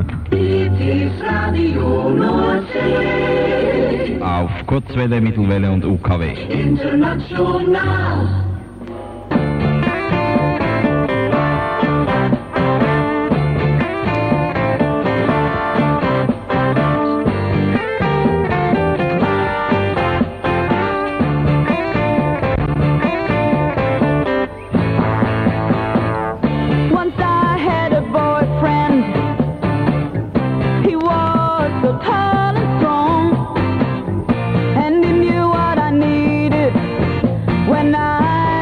Auf Kurzwelle, Mittelwelle und UKW. International. When I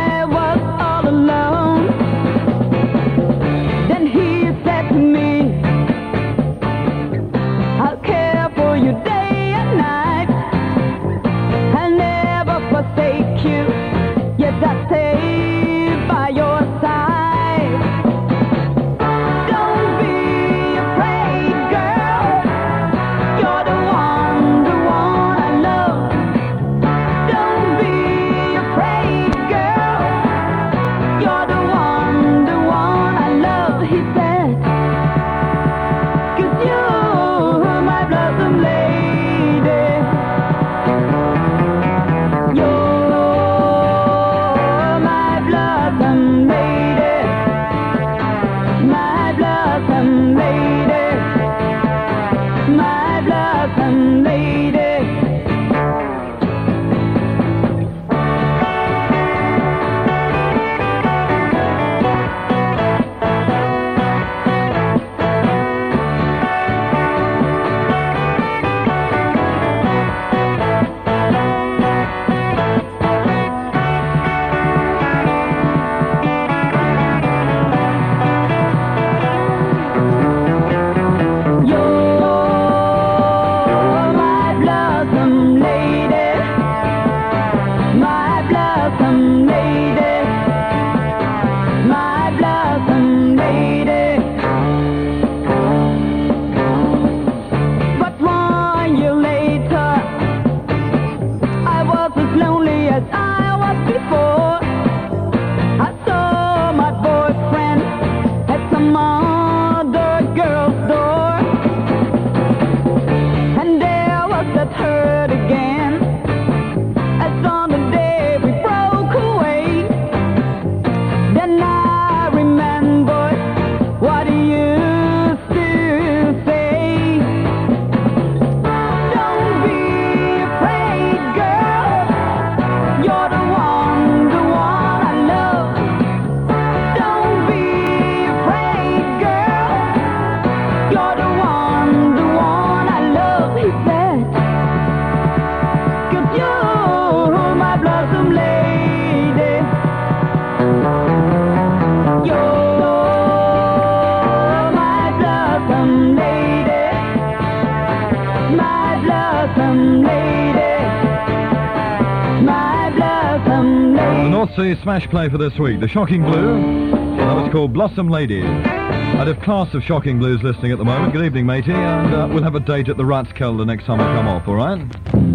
That's the smash play for this week. The Shocking Blue. That was called Blossom Lady. I'd have Class of Shocking Blues listening at the moment. Good evening, matey. And we'll have a date at the Ratskelder next time I come off, all right?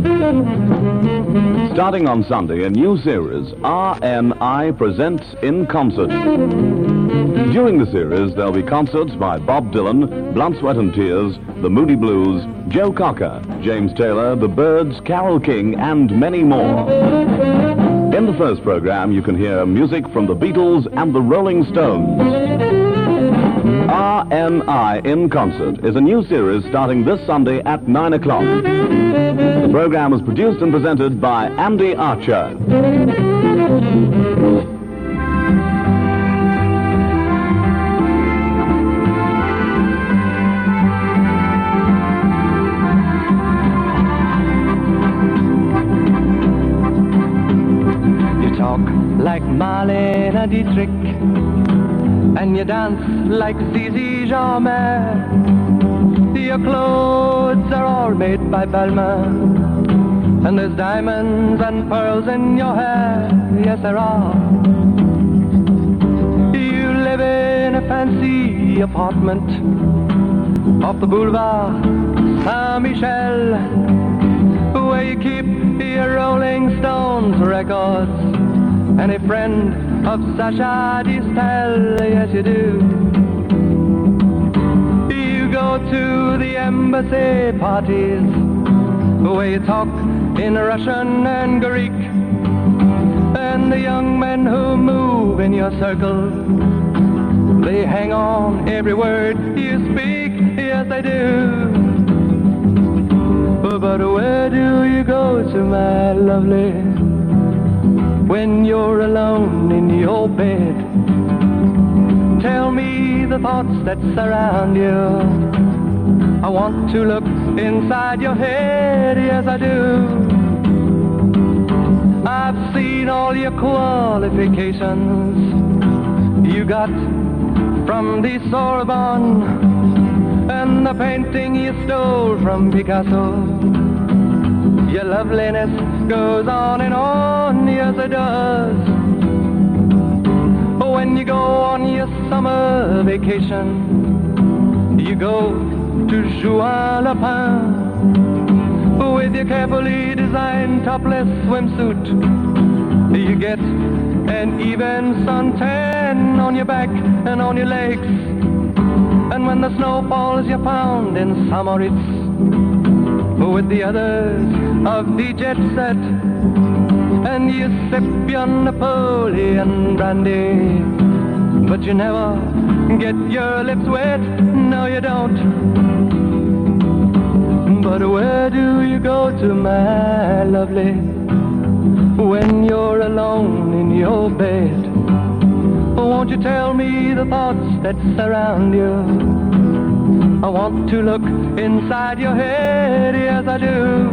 Starting on Sunday, a new series, RNI Presents in Concert. During the series, there'll be concerts by Bob Dylan, Blunt, Sweat and Tears, the Moody Blues, Joe Cocker, James Taylor, the Byrds, Carole King, and many more. In the first program, you can hear music from the Beatles and the Rolling Stones. RNI in Concert is a new series starting this Sunday at 9 o'clock. The program is produced and presented by Andy Archer. Like Marlene Dietrich, and you dance like Zizi Jeanmaire. Your clothes are all made by Balmain, and there's diamonds and pearls in your hair. Yes, there are. You live in a fancy apartment off the boulevard Saint-Michel, where you keep your Rolling Stones records and a friend of Sacha Distel. Yes, you do. You go to the embassy parties where you talk in Russian and Greek, and the young men who move in your circle, they hang on every word you speak. Yes, they do. But where do you go to, my lovely, when you're alone in your bed? Tell me the thoughts that surround you. I want to look inside your head. Yes, I do. I've seen all your qualifications you got from the Sorbonne, and the painting you stole from Picasso. Your loveliness goes on and on, yes it does. When you go on your summer vacation, you go to Juan Lapin with your carefully designed topless swimsuit. You get an even suntan on your back and on your legs, and when the snow falls you're found in Samoritz with the others of the jet set, and you sip your Napoleon brandy, but you never get your lips wet. No, you don't. But where do you go to, my lovely, when you're alone in your bed? Won't you tell me the thoughts that surround you? I want to look inside your head, yes I do.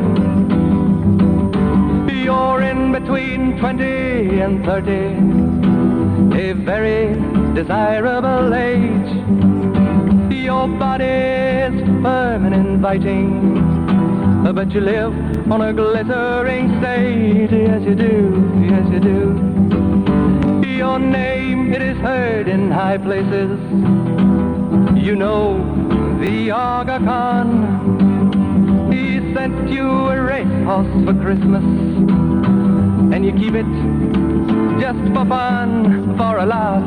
You're in between 20 and 30, a very desirable age. Your body's firm and inviting, but you live on a glittering stage. Yes you do, yes you do. Your name, it is heard in high places. You know the Aga Khan, he sent you a racehorse for Christmas, and you keep it just for fun, for a laugh.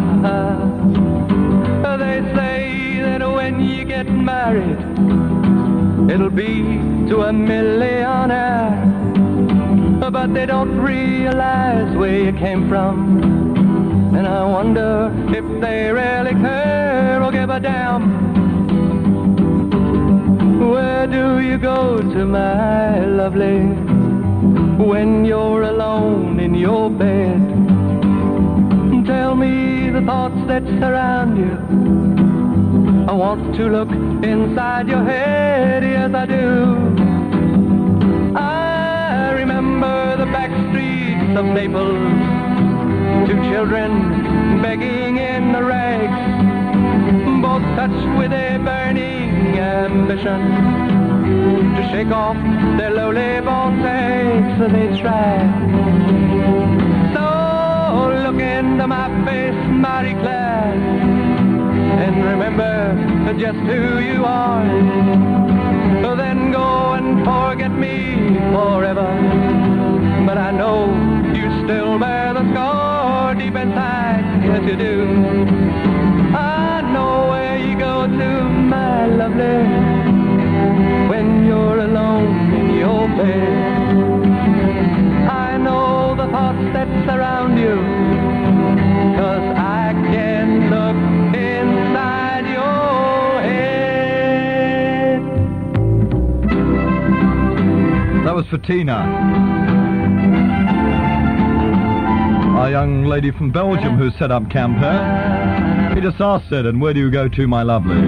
They say that when you get married, it'll be to a millionaire, but they don't realize where you came from, and I wonder if they really care or give a damn. Where do you go to, my lovely, when you're alone in your bed? Tell me the thoughts that surround you. I want to look inside your head, yes I do. I remember the back streets of Naples, two children begging in the rags, both touched with a burning ambition to shake off their lowly born takes. They try so into my face, Marie Claire, and remember just who you are. Then go and forget me forever. But I know you still bear the scar deep inside, yes you do. I know where you go to, my lovely, when you're alone in your bed. I know the thoughts that surround you, 'cause I can look inside your head. That was for Tina, a young lady from Belgium who set up camp here. He just asked it, and where do you go to, my lovely?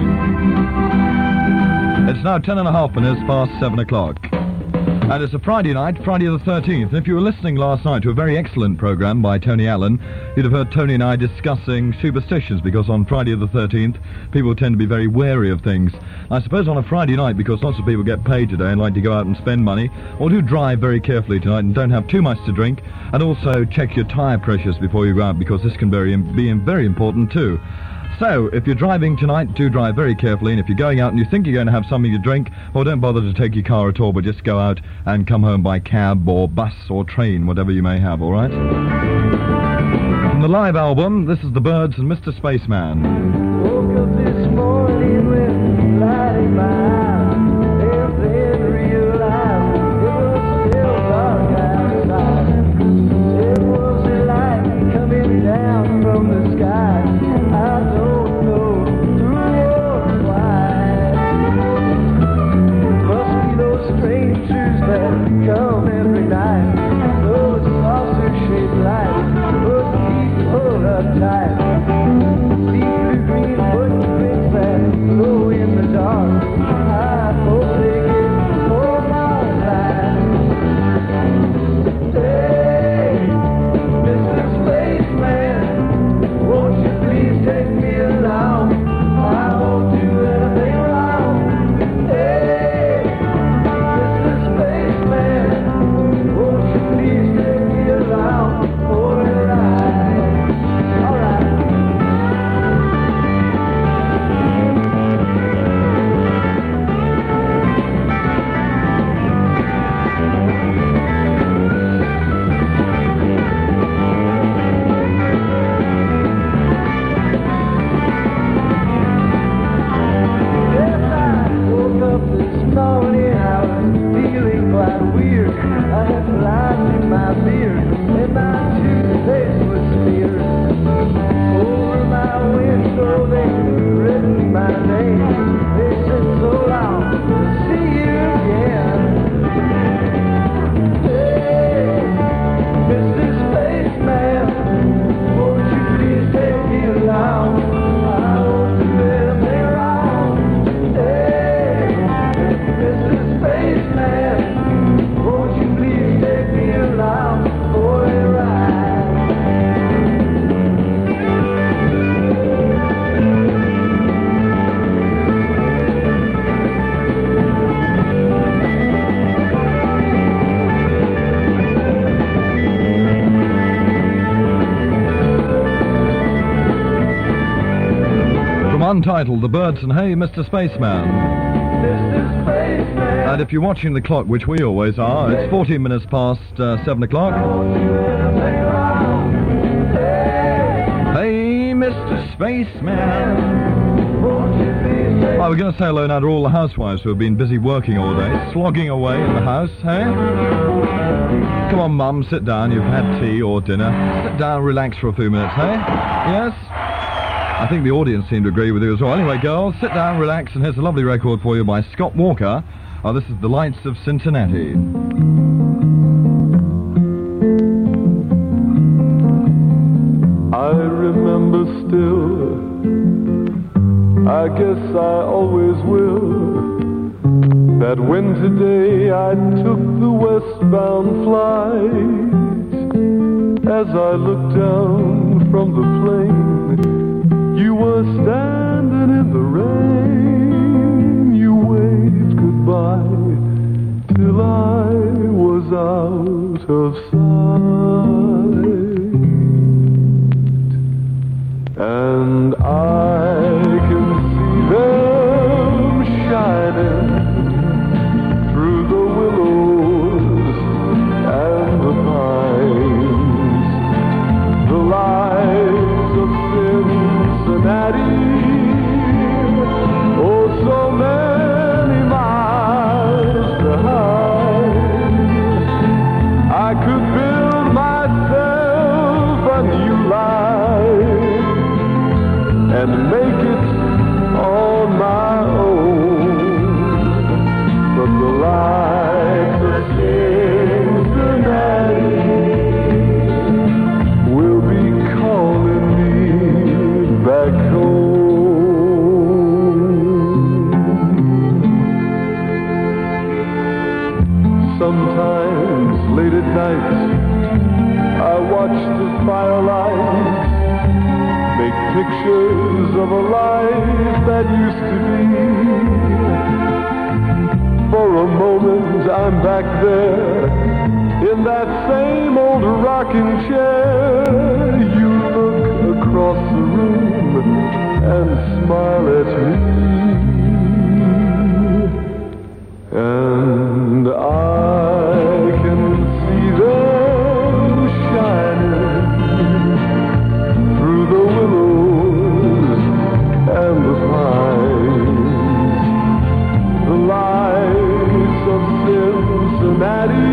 It's now 10.5 minutes past 7 o'clock. And it's a Friday night, Friday the 13th. And if you were listening last night to a very excellent program by Tony Allen, you'd have heard Tony and I discussing superstitions, because on Friday the 13th, people tend to be very wary of things. I suppose on a Friday night, because lots of people get paid today and like to go out and spend money, or do drive very carefully tonight and don't have too much to drink, and also check your tyre pressures before you go out, because this can be very important too. So, if you're driving tonight, do drive very carefully, and if you're going out and you think you're going to have something to drink, well, don't bother to take your car at all, but just go out and come home by cab or bus or train, whatever you may have, all right? From the live album, this is The Byrds and Mr. Spaceman. Woke up this morning with light in my eyes, and then realized it was still dark outside. There was a light coming down from the sky. I don't know who or why. Must be those strangers that come every night. Those saucer-shaped lights put people uptight. See the green footprints that glow in the dark. I hope they get home all right. Hey, Mr. Spaceman, won't you please take me along? I won't do anything wrong. Hey, Mr. Spaceman, won't you please take me along for a ride? All right. Yes, I woke up this morning, I was feeling quite weird. I had flies in my beard, and my toothpaste was smeared. Over my window they written my name. They said so long, see you again. Hey, Mr. Spaceman, won't you please take me along? I won't do anything wrong. Hey, Mr. Spaceman, won't you please take me along for a ride? From Untitled, The Byrds and Hey, Mr. Spaceman. And if you're watching the clock, which we always are, it's 14 minutes past 7 o'clock. Hey, Mr. Spaceman. Oh, we're going to say hello now to all the housewives who have been busy working all day, slogging away in the house, hey? Come on, Mum, sit down. You've had tea or dinner. Sit down, relax for a few minutes, hey? Yes? I think the audience seem to agree with you as well. Anyway, girls, sit down, relax, and here's a lovely record for you by Scott Walker. This is The Lights of Cincinnati. I remember still, I guess I always will, that when today I took the westbound flight, as I looked down from the plane, you were standing in the rain. You waved goodbye till I was out of sight. back there in that same old rocking chair, you look across the room and smile at me. And I can see them shining through the willows and the pines. The lights of Cincinnati,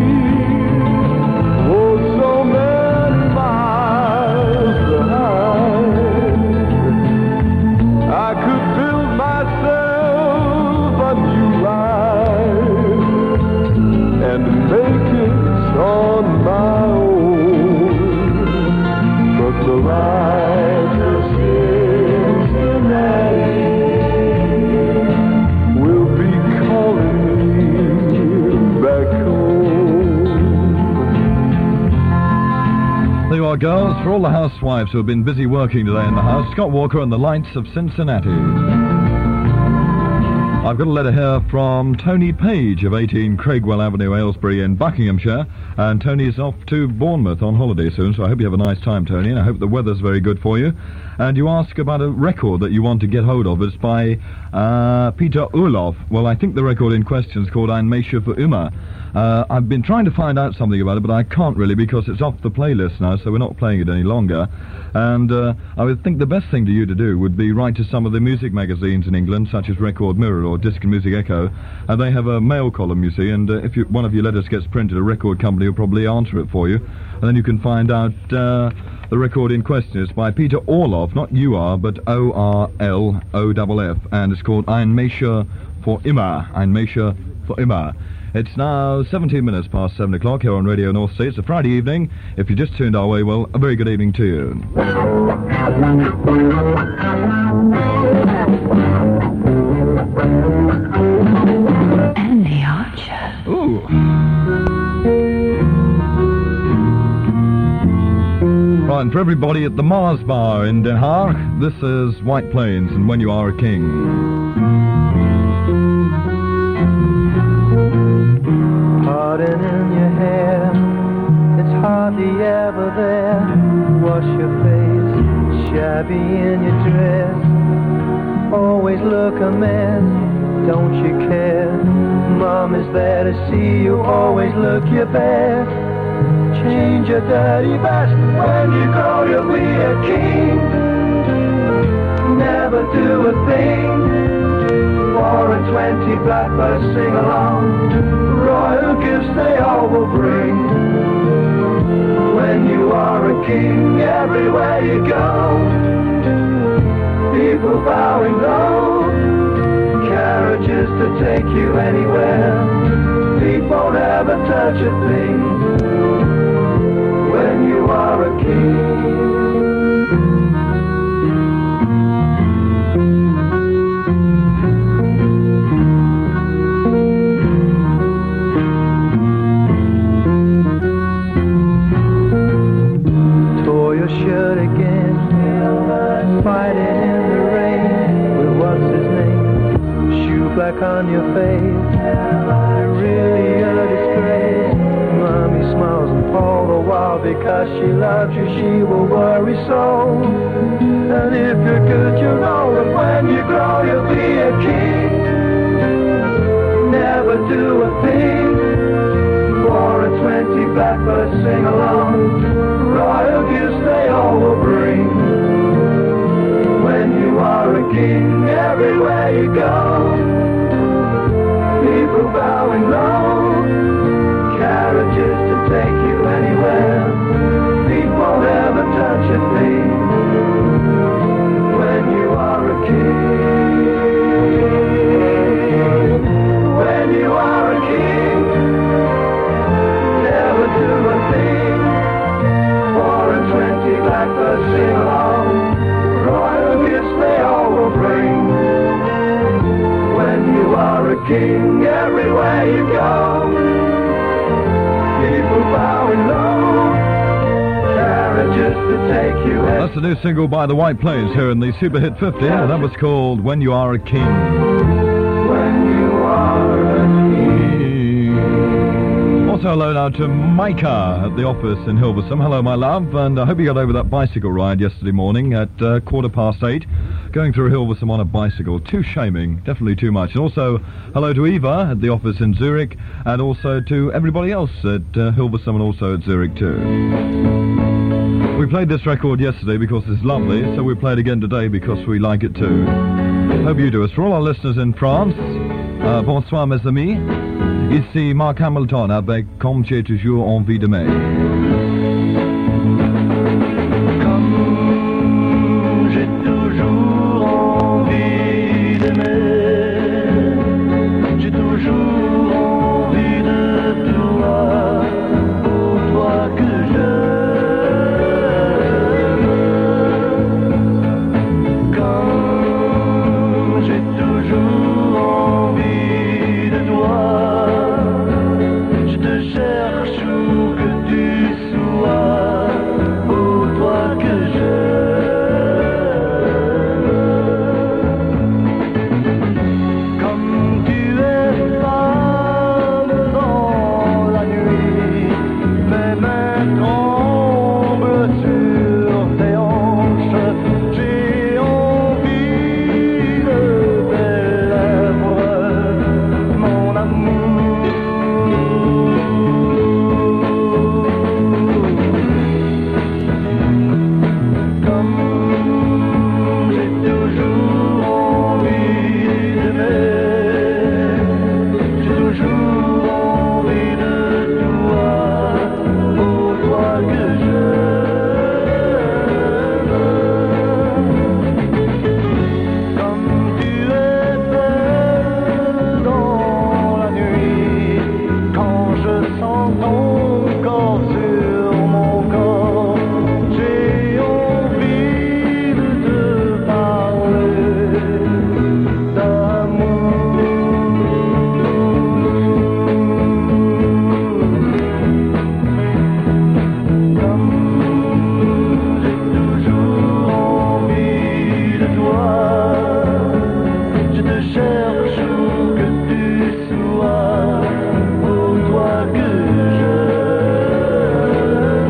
oh, so many miles behind. I could build myself a new life and make it on my own. But the lights of Cincinnati will be calling me back home. There you are, girls, for all the housewives who have been busy working today in the house. Scott Walker and the Lights of Cincinnati. I've got a letter here from Tony Page of 18 Craigwell Avenue, Aylesbury in Buckinghamshire. And Tony's off to Bournemouth on holiday soon, so I hope you have a nice time, Tony, and I hope the weather's very good for you. And you ask about a record that you want to get hold of. It's by Peter Orloff. Well, I think the record in question is called Ein Mädchen für immer. I've been trying to find out something about it, but I can't really because it's off the playlist now, so we're not playing it any longer. And I would think the best thing for you to do would be write to some of the music magazines in England, such as Record Mirror or Disc and Music Echo. And they have a mail column, you see, and if one of your letters gets printed, a record company will probably answer it for you. And then you can find out the record in question. It's by Peter Orloff, not U-R, but O-R-L-O-F-F, and it's called Ein Mädchen für immer. Ein Mädchen für immer. It's now 17 minutes past 7 o'clock here on Radio North Sea. It's a Friday evening. If you just tuned our way, well, a very good evening to you. Andy Archer. Ooh. Right, and for everybody at the Mars Bar in Den Haag, this is White Plains and When You Are a King. Cotton in your hair, it's hardly ever there. Wash your face, shabby in your dress. Always look a mess, don't you care? Mom is there to see you, always look your best. Change your dirty vest, when you grow you'll be a king. Never do a thing. 4 and 20 blackbirds sing along, royal gifts they all will bring. When you are a king, everywhere you go, people bowing low, carriages to take you anywhere, feet won't ever touch a thing. When you are a king. Shirt again, fighting in the rain with what's his name, shoe black on your face, really a disgrace. Mommy smiles and all the while because she loves you, she will worry so. And if you're good, you know that when you grow you'll be a king. Never do a thing. 4 and 20 blackbirds sing along, royal gifts they all will bring. When you are a king, everywhere you go, people bowing low, carriages to take you anywhere, feet won't ever touch a thing. When you are a king, when you are a king, never do a thing. 4 and 20 blackbirds sing along, royal gifts they all will bring. When you are a king, everywhere you go, people bowing low, carriages to take you. That's the new single by the White Plains here in the Super Hit 50, and that was called When You Are a King. When you are a king. also hello now to Micah at the office in Hilversum. Hello, my love, and I hope you got over that bicycle ride yesterday morning at 8:15, going through Hilversum on a bicycle. Too shaming, definitely too much. And also hello to Eva at the office in Zurich, and also to everybody else at Hilversum and also at Zurich too. We played this record yesterday because it's lovely, so we play it again today because we like it too. Hope you do. As for all our listeners in France, bonsoir mes amis. Ici Mark Hamilton avec Comme j'ai toujours envie d'aimer. Comme j'ai toujours envie d'aimer, j'ai toujours envie de toi, pour toi que j'aime. Comme j'ai toujours envie de toi, je te cherche où que tu sois, pour toi que j'aime. Comme tu es femme dans la nuit, mes mains tremblent sur tes hanches, j'ai envie de tes lèvres, mon amour. Comme j'ai toujours envie d'aimer, j'ai toujours envie de toi, pour toi que j'aime. Comme tu es belle dans la nuit, quand je sens ton corps sur mon corps, j'ai envie de te parler d'amour. Comme j'ai toujours envie de toi, je te cherche où que tu sois, pour toi que j'aime.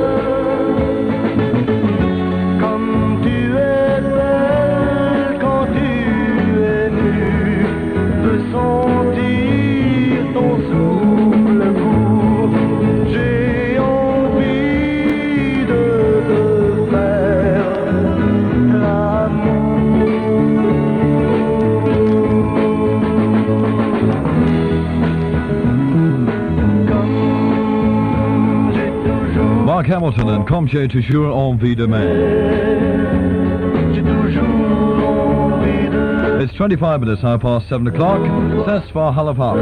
Comme tu es belle quand tu es nue, peux sentir ton souffle court, j'ai envie de te faire l'amour. Comme j'ai toujours Mark Hamilton and Comme j'ai toujours envie d'aimer. j'ai toujours envie de It's 25 minutes now past 7 o'clock. Sesfa Halifax.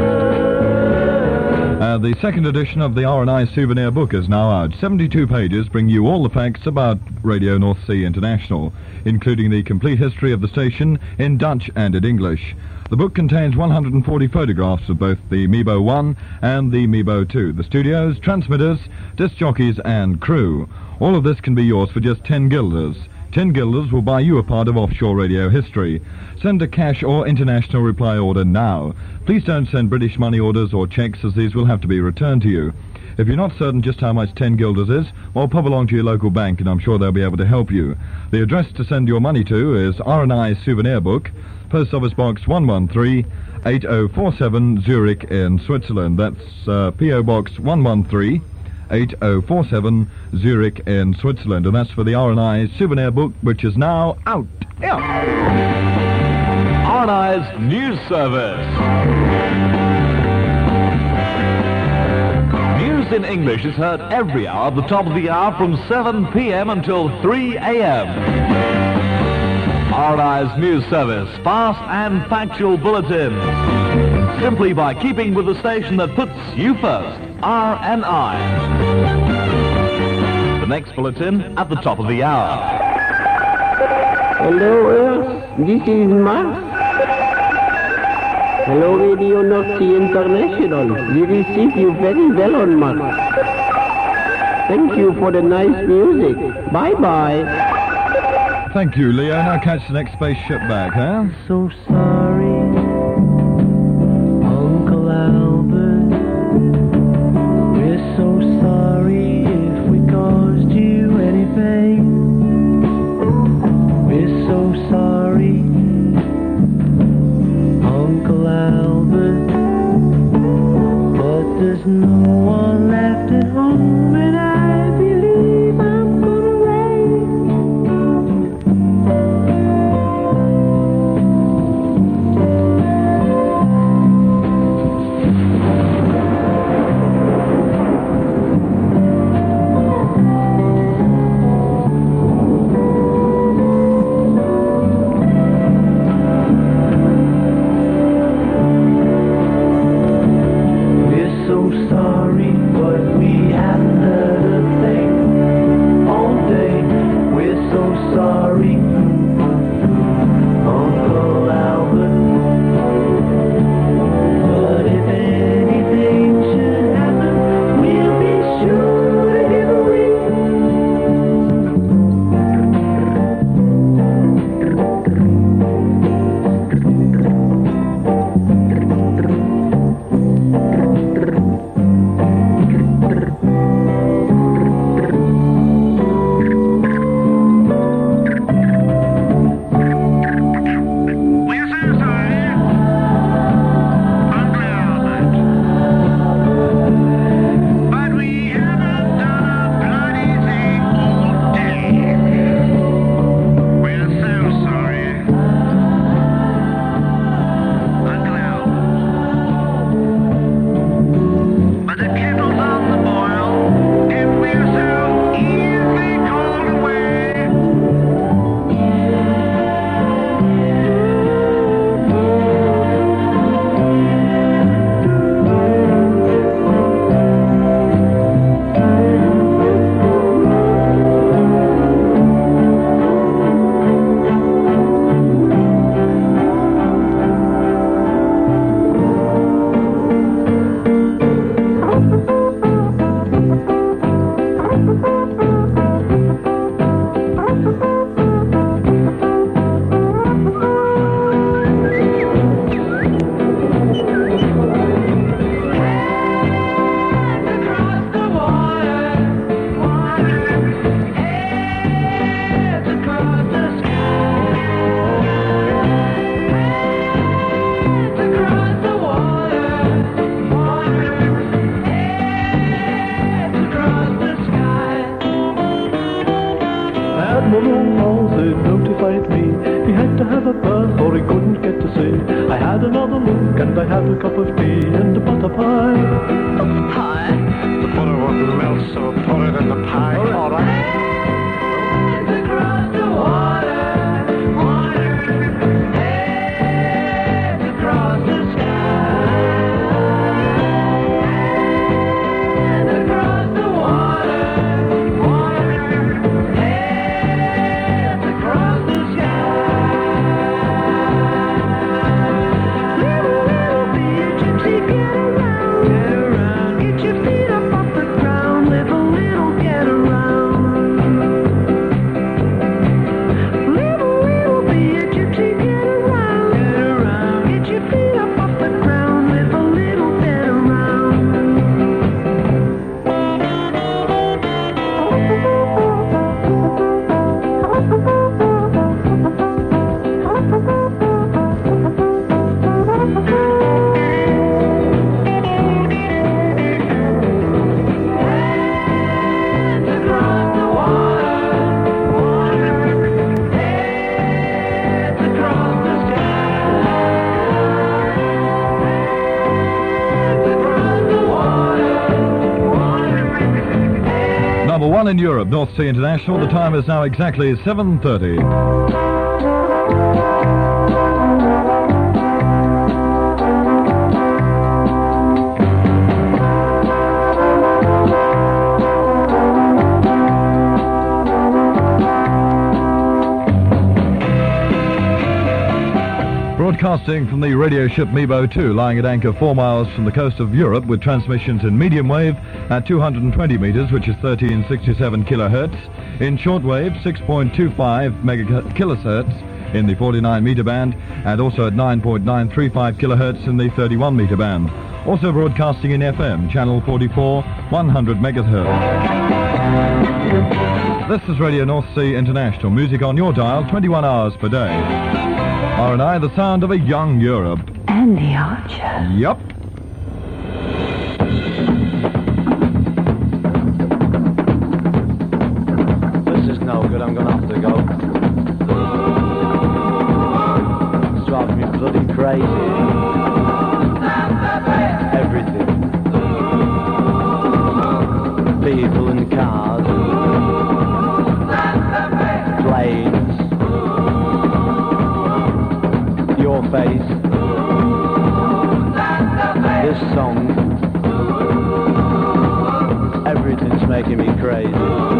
The second edition of the R&I Souvenir book is now out. 72 pages bring you all the facts about Radio North Sea International, including the complete history of the station in Dutch and in English. The book contains 140 photographs of both the Mebo 1 and the Mebo 2, the studios, transmitters, disc jockeys and crew. All of this can be yours for just 10 guilders. 10 guilders will buy you a part of offshore radio history. Send a cash or international reply order now. Please don't send British money orders or cheques, as these will have to be returned to you. If you're not certain just how much 10 guilders is, well, pop along to your local bank and I'm sure they'll be able to help you. The address to send your money to is R&I Souvenir Book, Post Office Box 113, 8047 Zurich in Switzerland. That's P.O. Box 113, 8047 Zurich in Switzerland. And that's for the R&I Souvenir Book, which is now out. Yeah. R&I's News Service. News in English is heard every hour at the top of the hour from 7 p.m. until 3 a.m. R&I's News Service, fast and factual bulletins. Simply by keeping with the station that puts you first, R&I. The next bulletin at the top of the hour. Hello, Earth. This is Mars. Hello, Radio North Sea International. We receive you very well on Mars. Thank you for the nice music. Bye-bye. Thank you, Leo. Now catch the next spaceship back, huh? So sorry, Uncle Albert. good. But there's no one left at home, and I believe I'm gonna write. We're so sorry, but we haven't heard a thing all day. We're so sorry, Uncle Albert. But if anything should happen, we'll be sure to give a ring. Admiral Halsey notified me he had to have a berth or he couldn't get to sea. I had another look and I had a cup of tea and a butter pie. Butter pie? The butter wouldn't melt, so put it in the pie. All right. Across the water, water, heads across the sky. Across the water, water, heads across the sky. Little bee gypsy, get around, get your feet up off the ground, little get around. Little bee gypsy, get around, get your feet up off the ground, little get around. Across the water, water, heads across the sky. Across the water, water, Number one in Europe, North Sea International. The time is now exactly 7:30. Broadcasting from the radio ship Mebo 2, lying at anchor 4 miles from the coast of Europe, with transmissions in medium wave at 220 meters, which is 1367 kilohertz, in shortwave 6.25 kilohertz in the 49 meter band, and also at 9.935 kilohertz in the 31 meter band. Also broadcasting in FM, channel 44, 100 megahertz. This is Radio North Sea International. Music on your dial, 21 hours per day. R&I, the sound of a young Europe. Andy Archer. Yup. This is no good, I'm gonna have to go. It's driving me bloody crazy. Everything. People and cars. Planes. Your face. This song. Everything's making me crazy.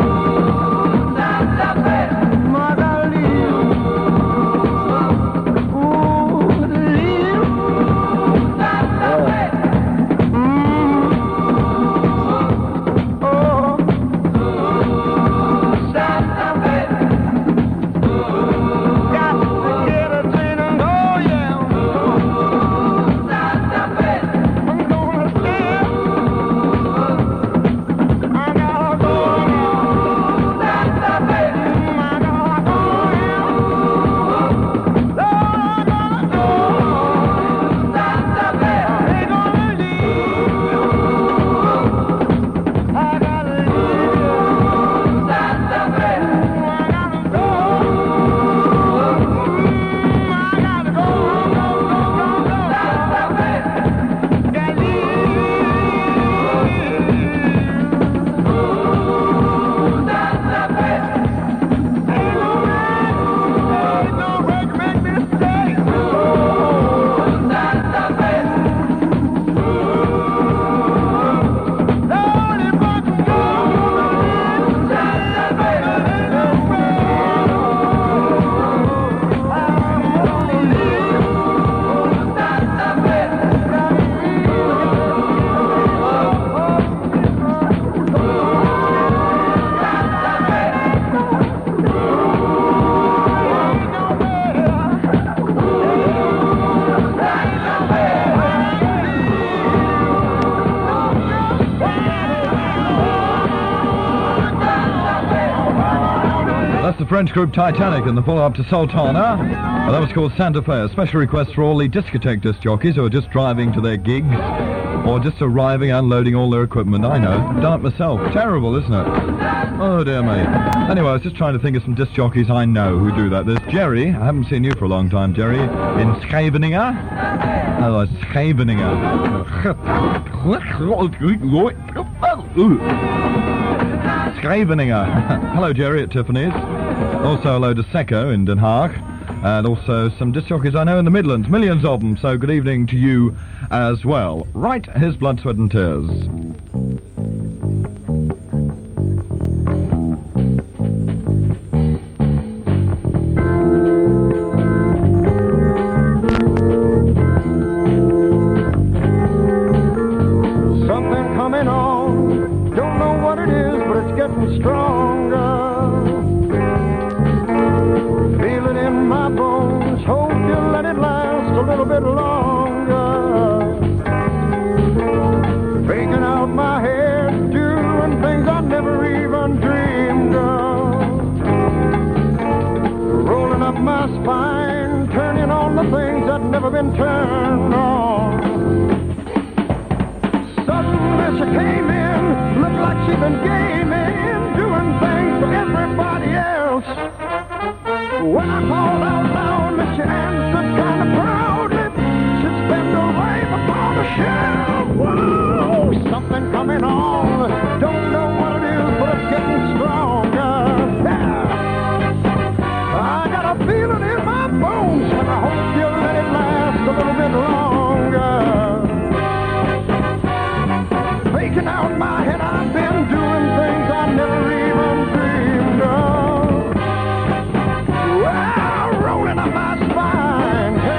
The French group Titanic and the follow-up to Sultana. And that was called Santa Fe. A special request for all the discotheque disc jockeys who are just driving to their gigs or just arriving, unloading all their equipment. I know. I've done it myself. Terrible, isn't it? Oh, dear me. Anyway, I was just trying to think of some disc jockeys I know who do that. There's Jerry. I haven't seen you for a long time, Jerry. In Scheveningen. Oh, Scheveningen. Scheveningen. Hello, Jerry at Tiffany's. Also hello to Secco in Den Haag. And also some disc jockeys I know in the Midlands. Millions of them. So good evening to you as well. Right, here's Blood, Sweat and Tears. Something coming on, don't know what it is, but it's getting stronger. Feel it in my bones, hope you'll let it last a little bit longer. Faking out my head, doing things I never even dreamed of. Rolling up my spine, turning on the things that never been turned on. Suddenly she came in, looked like she'd been gaming, doing things for everybody else. When I called out loud, and she answered kind of proudly, she'd spend her life upon a shelf. Whoa, something coming on, don't know what it is, but it's getting stronger. Yeah. I got a feeling in my bones, and I hope you'll let it last a little bit longer. Faking out my head, I've been doing things I never even dreamed of. Well, rolling up my spine,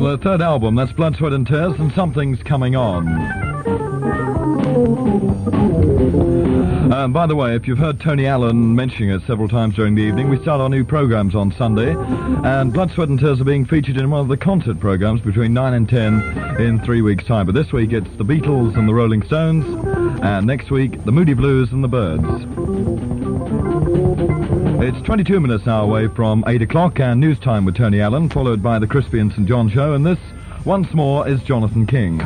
their third album. That's Blood, Sweat and Tears, and Something's Coming On. By the way, if you've heard Tony Allen mentioning it several times during the evening, we start our new programs on Sunday, and Blood, Sweat and Tears are being featured in one of the concert programs between 9 and 10 in 3 weeks' time. But this week it's the Beatles and the Rolling Stones, and next week the Moody Blues and the Byrds. It's 22 minutes now away from 8 o'clock, and news time with Tony Allen, followed by the Crispy and St. John show, and this, once more, is Jonathan King.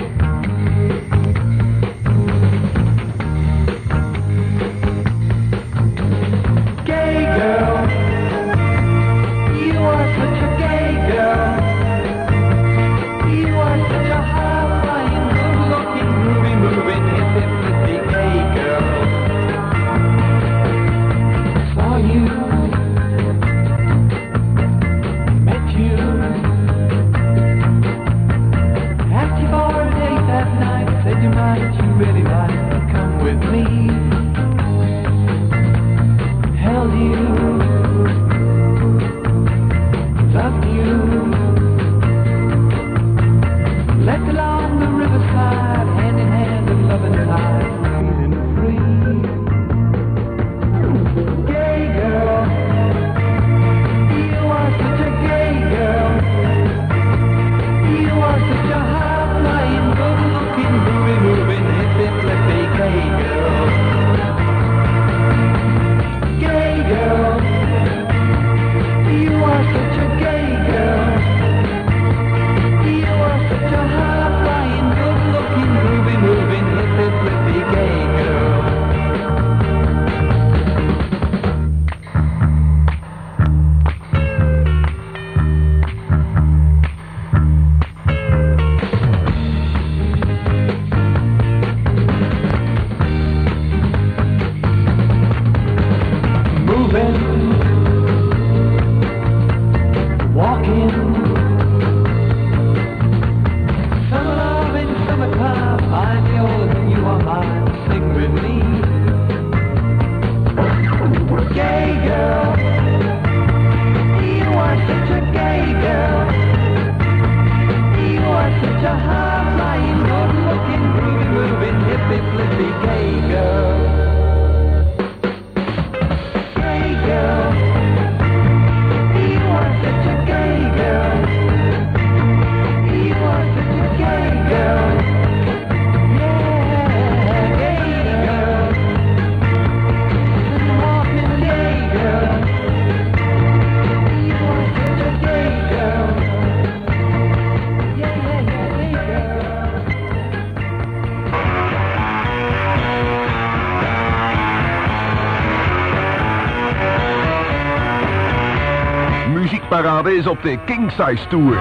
Parade is op de King Size Tour.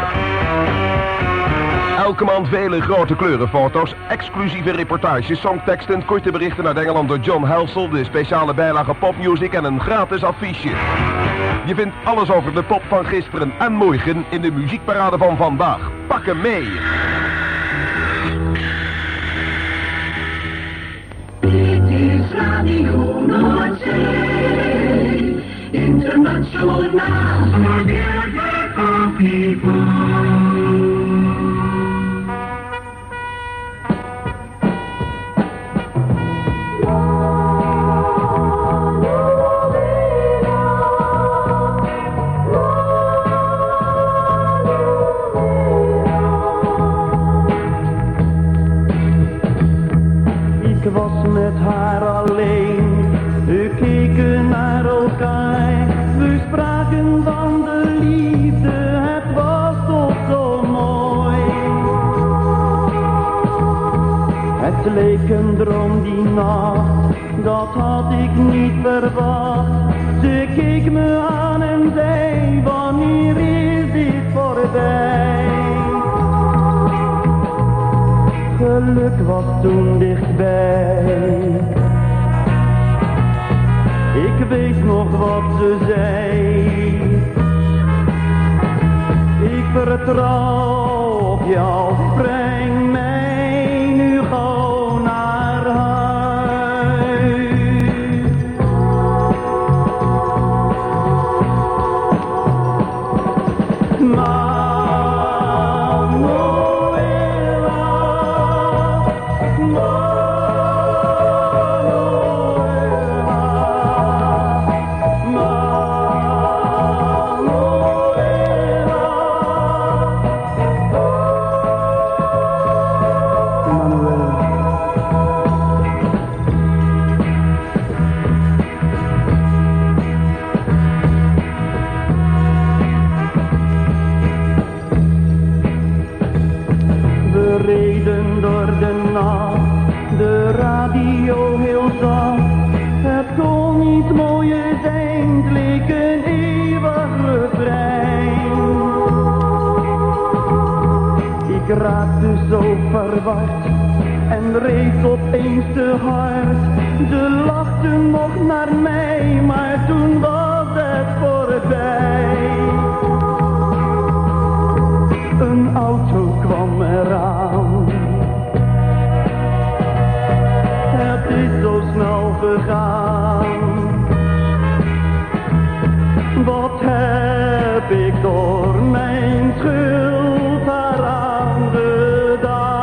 Elke maand vele grote kleurenfoto's, exclusieve reportages, songteksten, korte berichten uit Engeland door John Halsell, de speciale bijlage popmuziek en een gratis affiche. Je vindt alles over de pop van gisteren en morgen in de muziekparade van vandaag. Pak hem mee! Dit is Radio Noordzee, internationaal naast voor de people. Ik was met haar alleen, we keken naar elkaar, we spraken van de liefde, het was toch zo mooi. Het leek een droom die nacht, dat had ik niet verwacht. Ze keek me aan en zei, wanneer is dit voorbij? Geluk was toen dichtbij. Ik weet nog wat ze zei. Ik vertrouw op jou, breng mij nu gauw naar huis. Maar Ik raakte zo verward en reed opeens te hard. Ze lachten nog naar mij, maar toen was het voorbij. Een auto kwam eraan. Het is zo snel gegaan. Wat heb ik door mijn schuld daaraan gedaan?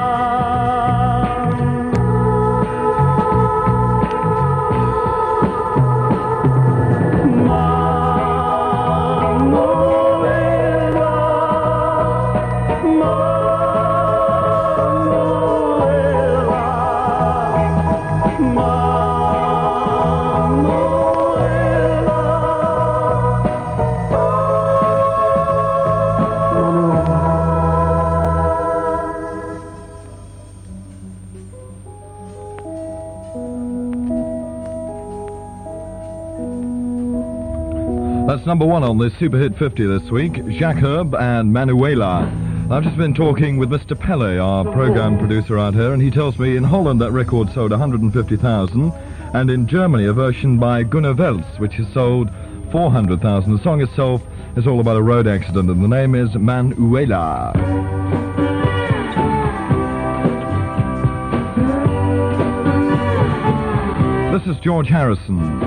That's number one on this Super Hit 50 this week, Jacques Herb and Manuela. I've just been talking with Mr. Pelle, our program producer out here, and he tells me in Holland that record sold 150,000, and in Germany a version by Gunnar Welz, which has sold 400,000. The song itself is all about a road accident, and the name is Manuela. This is George Harrison.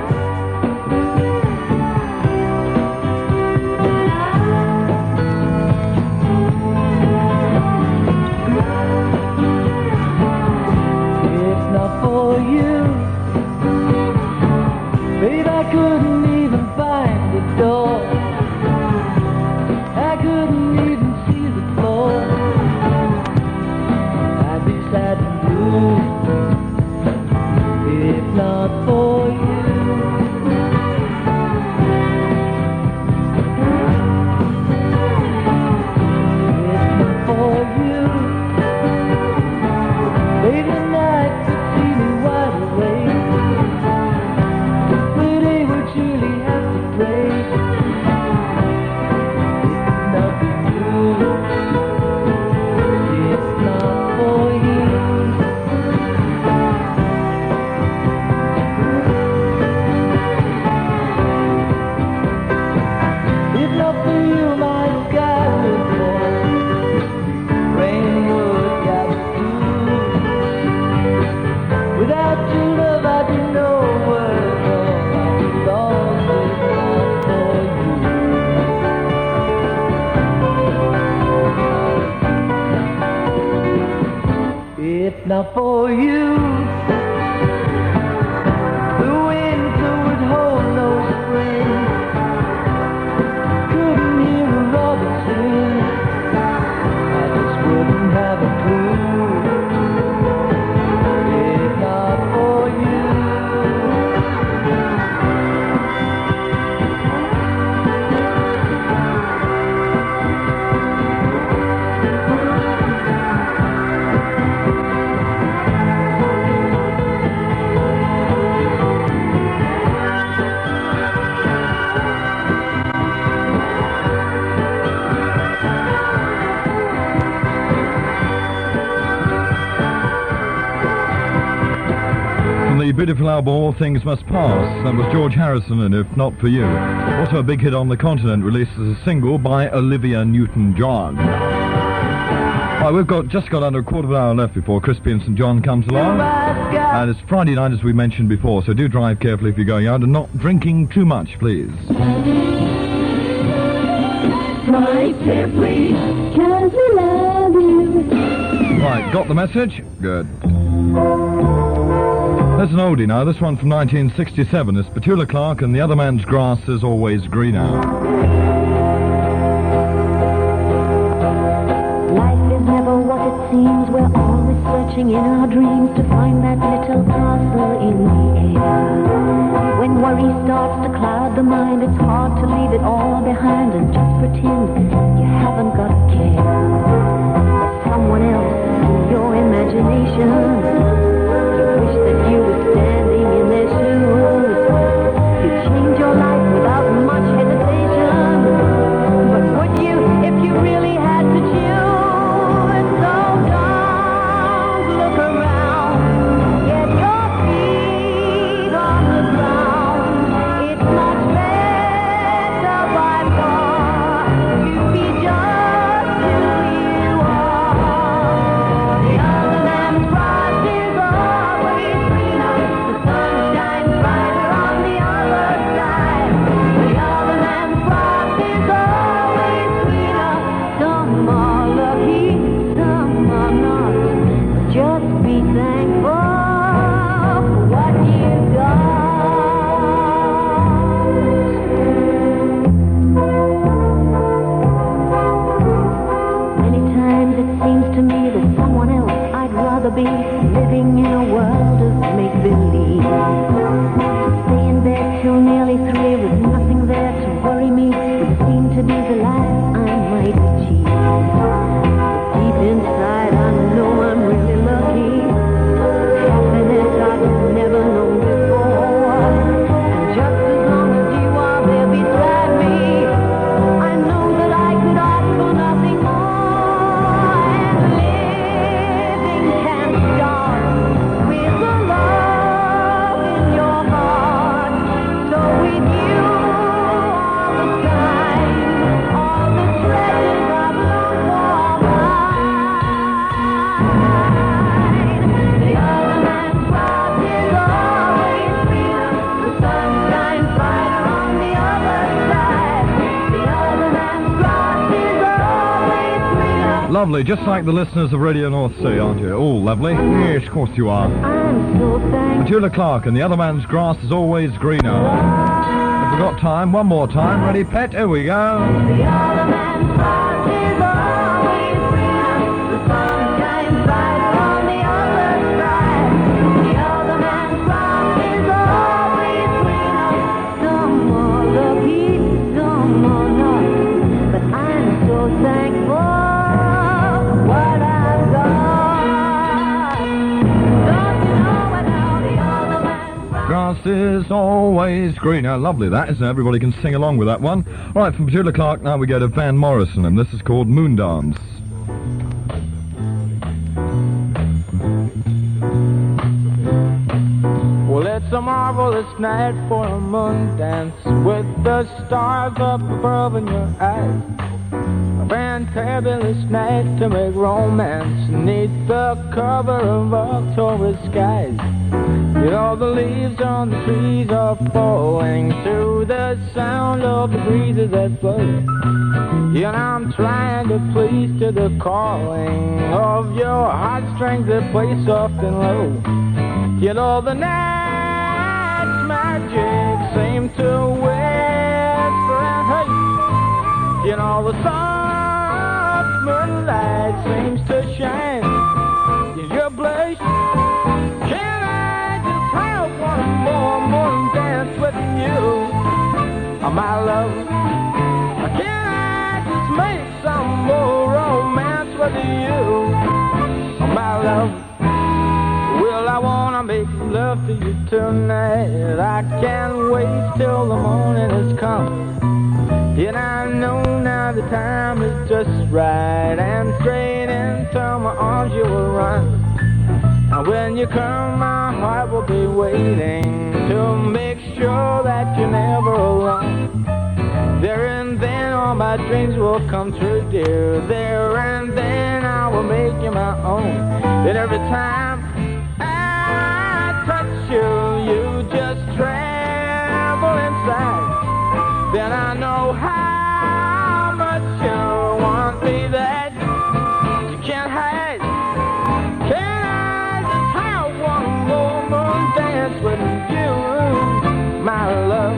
Now for you, the winter would hold no spring. Couldn't hear a robin sing. I just wouldn't have a clue. If not for The beautiful album All Things Must Pass. That was George Harrison and If Not For You. Also a big hit on the continent, released as a single by Olivia Newton-John. Right, we've just got under a quarter of an hour left before Crispy and St. John comes along. And it's Friday night, as we mentioned before, so do drive carefully if you're going out and not drinking too much, please. Drive carefully, 'cause we love you. Right, got the message? Good. There's an oldie now, this one from 1967. It's Petula Clark and The Other Man's Grass Is Always Greener. Life is never what it seems. We're always searching in our dreams to find that little castle in the air. When worry starts to cloud the mind, it's hard to leave it all behind and just pretend you haven't got a care. But someone else, your imagination, wish that you were standing in their shoes. You'd change your life without much hesitation. But would you if you really had to choose? Lovely, just like the listeners of Radio North Sea, aren't you? All lovely. Yes, of course you are. Petula Clark and The Other Man's Grass is Always Greener. If we've got time, one more time. Ready, Pet? Here we go. The other man's grass is always greener. The sun shines brighter on the other side. The other man's grass is always greener. Some more lucky, some more not. But I'm so thankful for what I've got. Don't you know what now the other man's Grass is always greener. Lovely that, isn't it? Everybody can sing along with that one. Right, from Petula Clark, now we go to Van Morrison, and this is called Moon Dance. Well, it's a marvelous night for a moon dance with the stars up above in your eyes. A fantabulous night to make romance beneath the cover of October skies. You know the leaves on the trees are falling to the sound of the breezes that blow. You know I'm trying to please to the calling of your heartstrings that play soft and low. You know the night's magic seems to whisper and hate. You know the soft moonlight seems to shine in your blush. Can I just have one more moon dance with you, oh, my love? Can I just make some more romance with you, oh, my love? Well, I wanna make love to you tonight. I can't wait till the morning has come. And I know now the time is just right, and straight into my arms you will run. And when you come, my heart will be waiting to make sure that you're never alone. There and then all my dreams will come true, dear. There and then I will make you my own. And every time I touch you, you just tremble inside. Then I know how much you want me that you can't hide. Can I just have one more moon dance with you, my love?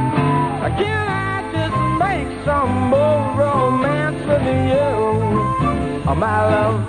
Can I just make some more romance with you, oh, my love?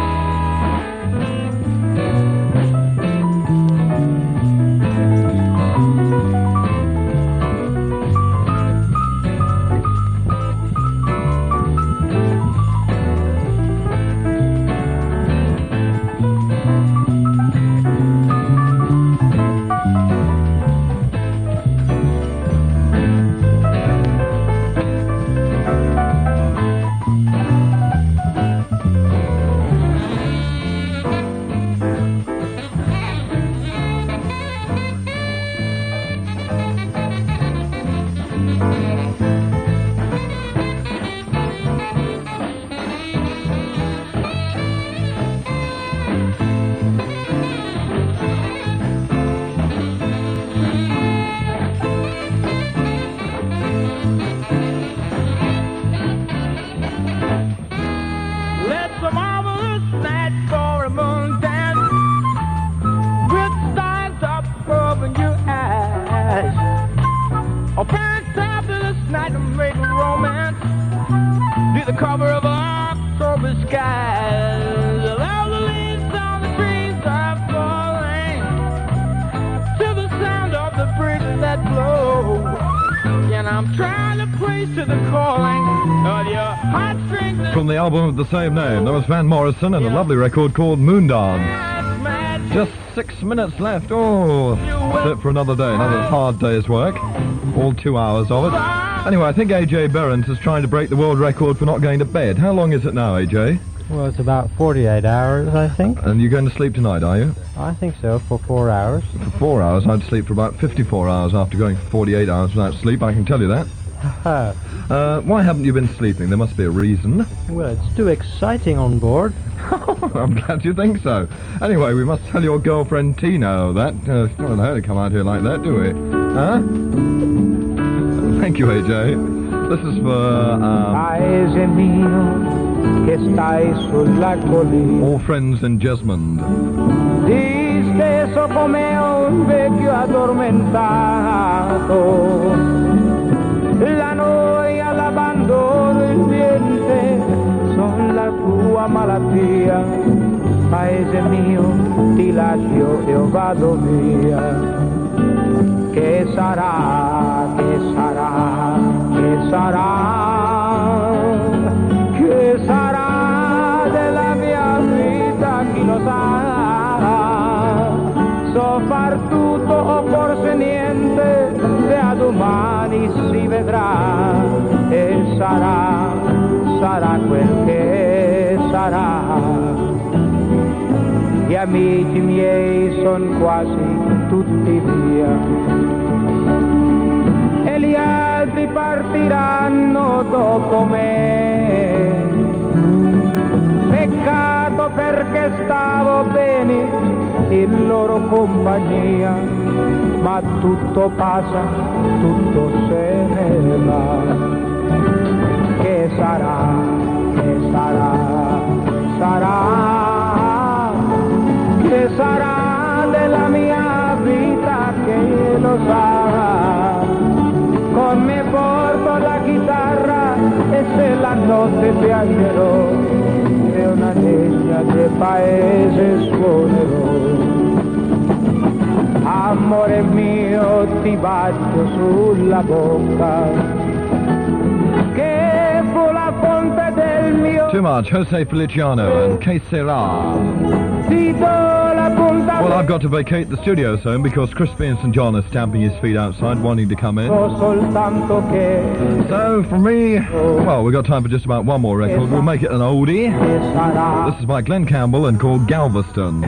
From the album of the same name, that was Van Morrison and a lovely record called Moon Dance. Just 6 minutes left. Oh, that's it for another day, another hard day's work. All 2 hours of it. Anyway, I think AJ Behrens is trying to break the world record for not going to bed. How long is it now, AJ? Well, it's about 48 hours, I think. And you're going to sleep tonight, are you? I think so, for 4 hours. For 4 hours? I'd sleep for about 54 hours after going for 48 hours without sleep, I can tell you that. Why haven't you been sleeping? There must be a reason. Well, it's too exciting on board. I'm glad you think so. Anyway, we must tell your girlfriend Tino that. Not want her to come out here like that, do we? Huh? Thank you, AJ. This is for Paese mio che stai sulla collina. all friends in Jesmond. Disteso come un vecchio addormentato, la noia, l'abbandono, il niente sono la tua malattia. Paese mio, ti lascio, io vado via. Che sarà, che sarà, che sarà, che sarà della mia vita, chi lo sa. So far tutto o forse niente, da domani si vedrà. E sarà, sarà quel che sarà. Gli amici miei son quasi tutti via e gli altri partiranno dopo me. Peccato perché stavo bene in loro compagnia, ma tutto passa, tutto se ne va. Che sarà, che sarà, sarà. Che sarà della mia vita, che lo sa. Con me porto la chitarra e se la notte piangerò e una legna del paese suonerò. Amore mio, ti bacio sulla bocca che fu la fonte del mio. Too much, Jose Feliciano and Que Sera. Ti do la punta. Well, I've got to vacate the studio soon because Crispy in St. John is stamping his feet outside, wanting to come in. Soltanto che So, for me, well, we've got time for just about one more record. We'll make it an oldie. This is by Glenn Campbell and called Galveston.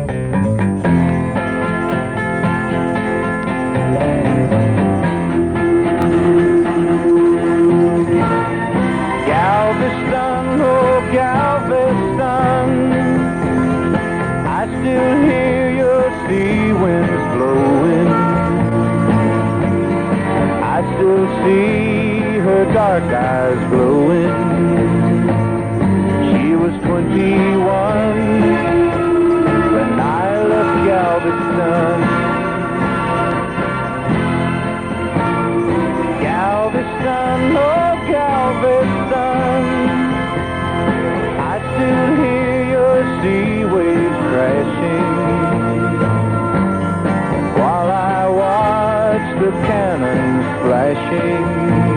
Galveston, oh Galveston, I still hear your sea winds blowing. I still see her dark eyes glowing. She was 21 when I left Galveston. Galveston, oh Galveston, I still hear your sea waves crashing while I watch the cannons flashing.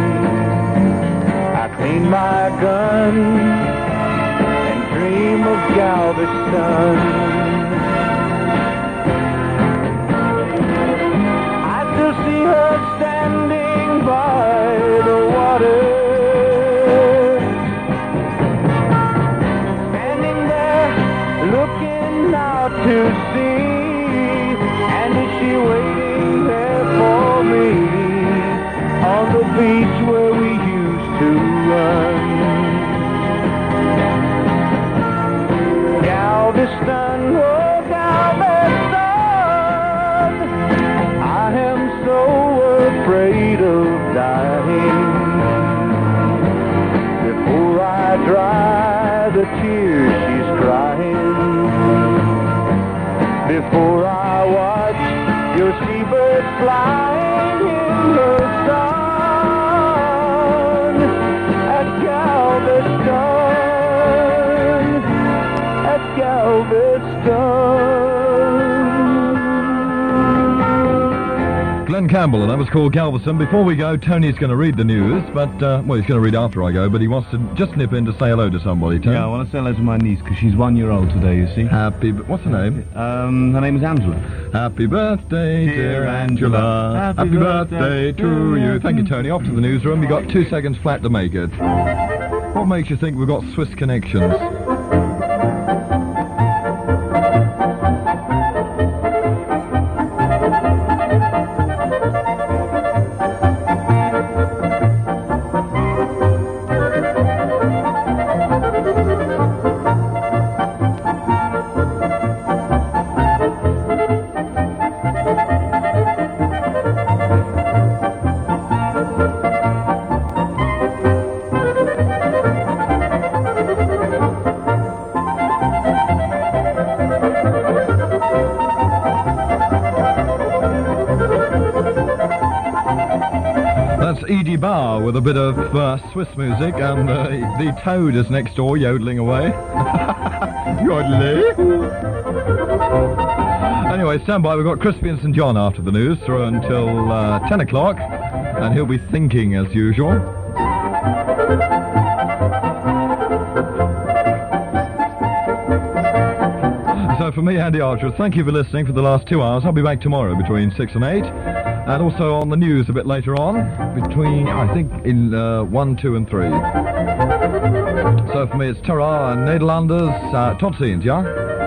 I clean my gun and dream of Galveston. I still see her standing by the water, standing there looking out to sea. And is she waiting there for me on the beach where we used to run? Galveston, oh Galveston, I am so afraid of dying. Before I dry the tears she's crying, before I watch your seabird flying in the sun at Galveston, at Galveston. Glenn Campbell, and that was called Galveston. Before we go, Tony's going to read the news, but, well, he's going to read after I go, but he wants to just nip in to say hello to somebody, Tony. Yeah, I want to say hello to my niece, because she's 1 year old today, you see. What's her name? Her name is Angela. Happy birthday, dear Angela. Happy birthday to you. Thank you, Tony. Off to the newsroom. You've got 2 seconds flat to make it. What makes you think we've got Swiss connections? Tony Bauer with a bit of Swiss music, and the toad is next door yodeling away. Yodeling. Anyway, stand by. We've got Crispy and St. John after the news through until 10 o'clock, and he'll be thinking as usual. So for me, Andy Archer, thank you for listening for the last 2 hours. I'll be back tomorrow between 6 and 8. And also on the news a bit later on, between, I think, in 1, 2 and 3. So for me it's Tara and Nederlanders, tot ziens, ja?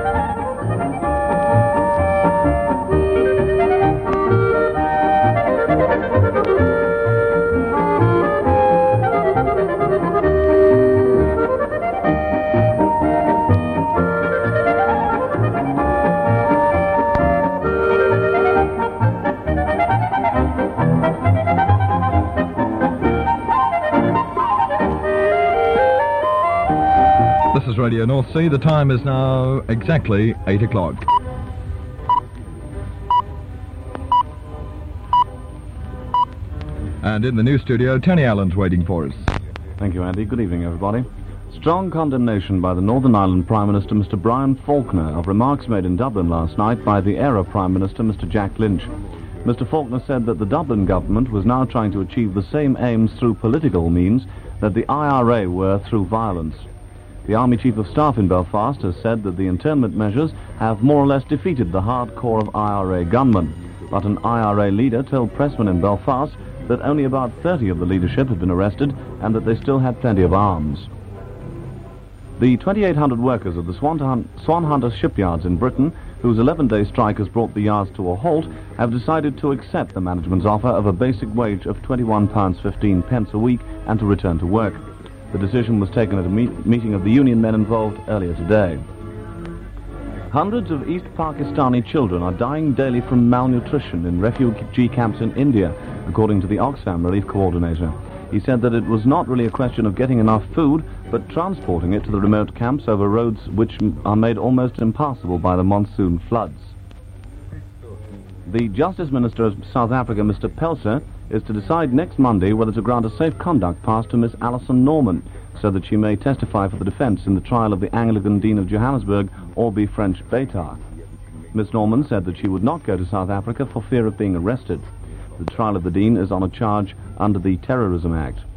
This is Radio North Sea. The time is now exactly 8 o'clock. And in the new studio, Tony Allen's waiting for us. Thank you, Andy. Good evening, everybody. Strong condemnation by the Northern Ireland Prime Minister, Mr. Brian Faulkner, of remarks made in Dublin last night by the Era Prime Minister, Mr. Jack Lynch. Mr. Faulkner said that the Dublin government was now trying to achieve the same aims through political means that the IRA were through violence. The Army Chief of Staff in Belfast has said that the internment measures have more or less defeated the hardcore of IRA gunmen, but an IRA leader told pressmen in Belfast that only about 30 of the leadership had been arrested and that they still had plenty of arms. The 2,800 workers of the Swan Hunter shipyards in Britain, whose 11-day strike has brought the yards to a halt, have decided to accept the management's offer of a basic wage of £21.15 a week and to return to work. The decision was taken at a meeting of the union men involved earlier today. Hundreds of East Pakistani children are dying daily from malnutrition in refugee camps in India, according to the Oxfam relief coordinator. He said that it was not really a question of getting enough food, but transporting it to the remote camps over roads which are made almost impassable by the monsoon floods. The Justice Minister of South Africa, Mr. Pelser, is to decide next Monday whether to grant a safe conduct pass to Miss Alison Norman, so that she may testify for the defence in the trial of the Anglican Dean of Johannesburg, Orby French Beitar. Miss Norman said that she would not go to South Africa for fear of being arrested. The trial of the Dean is on a charge under the Terrorism Act.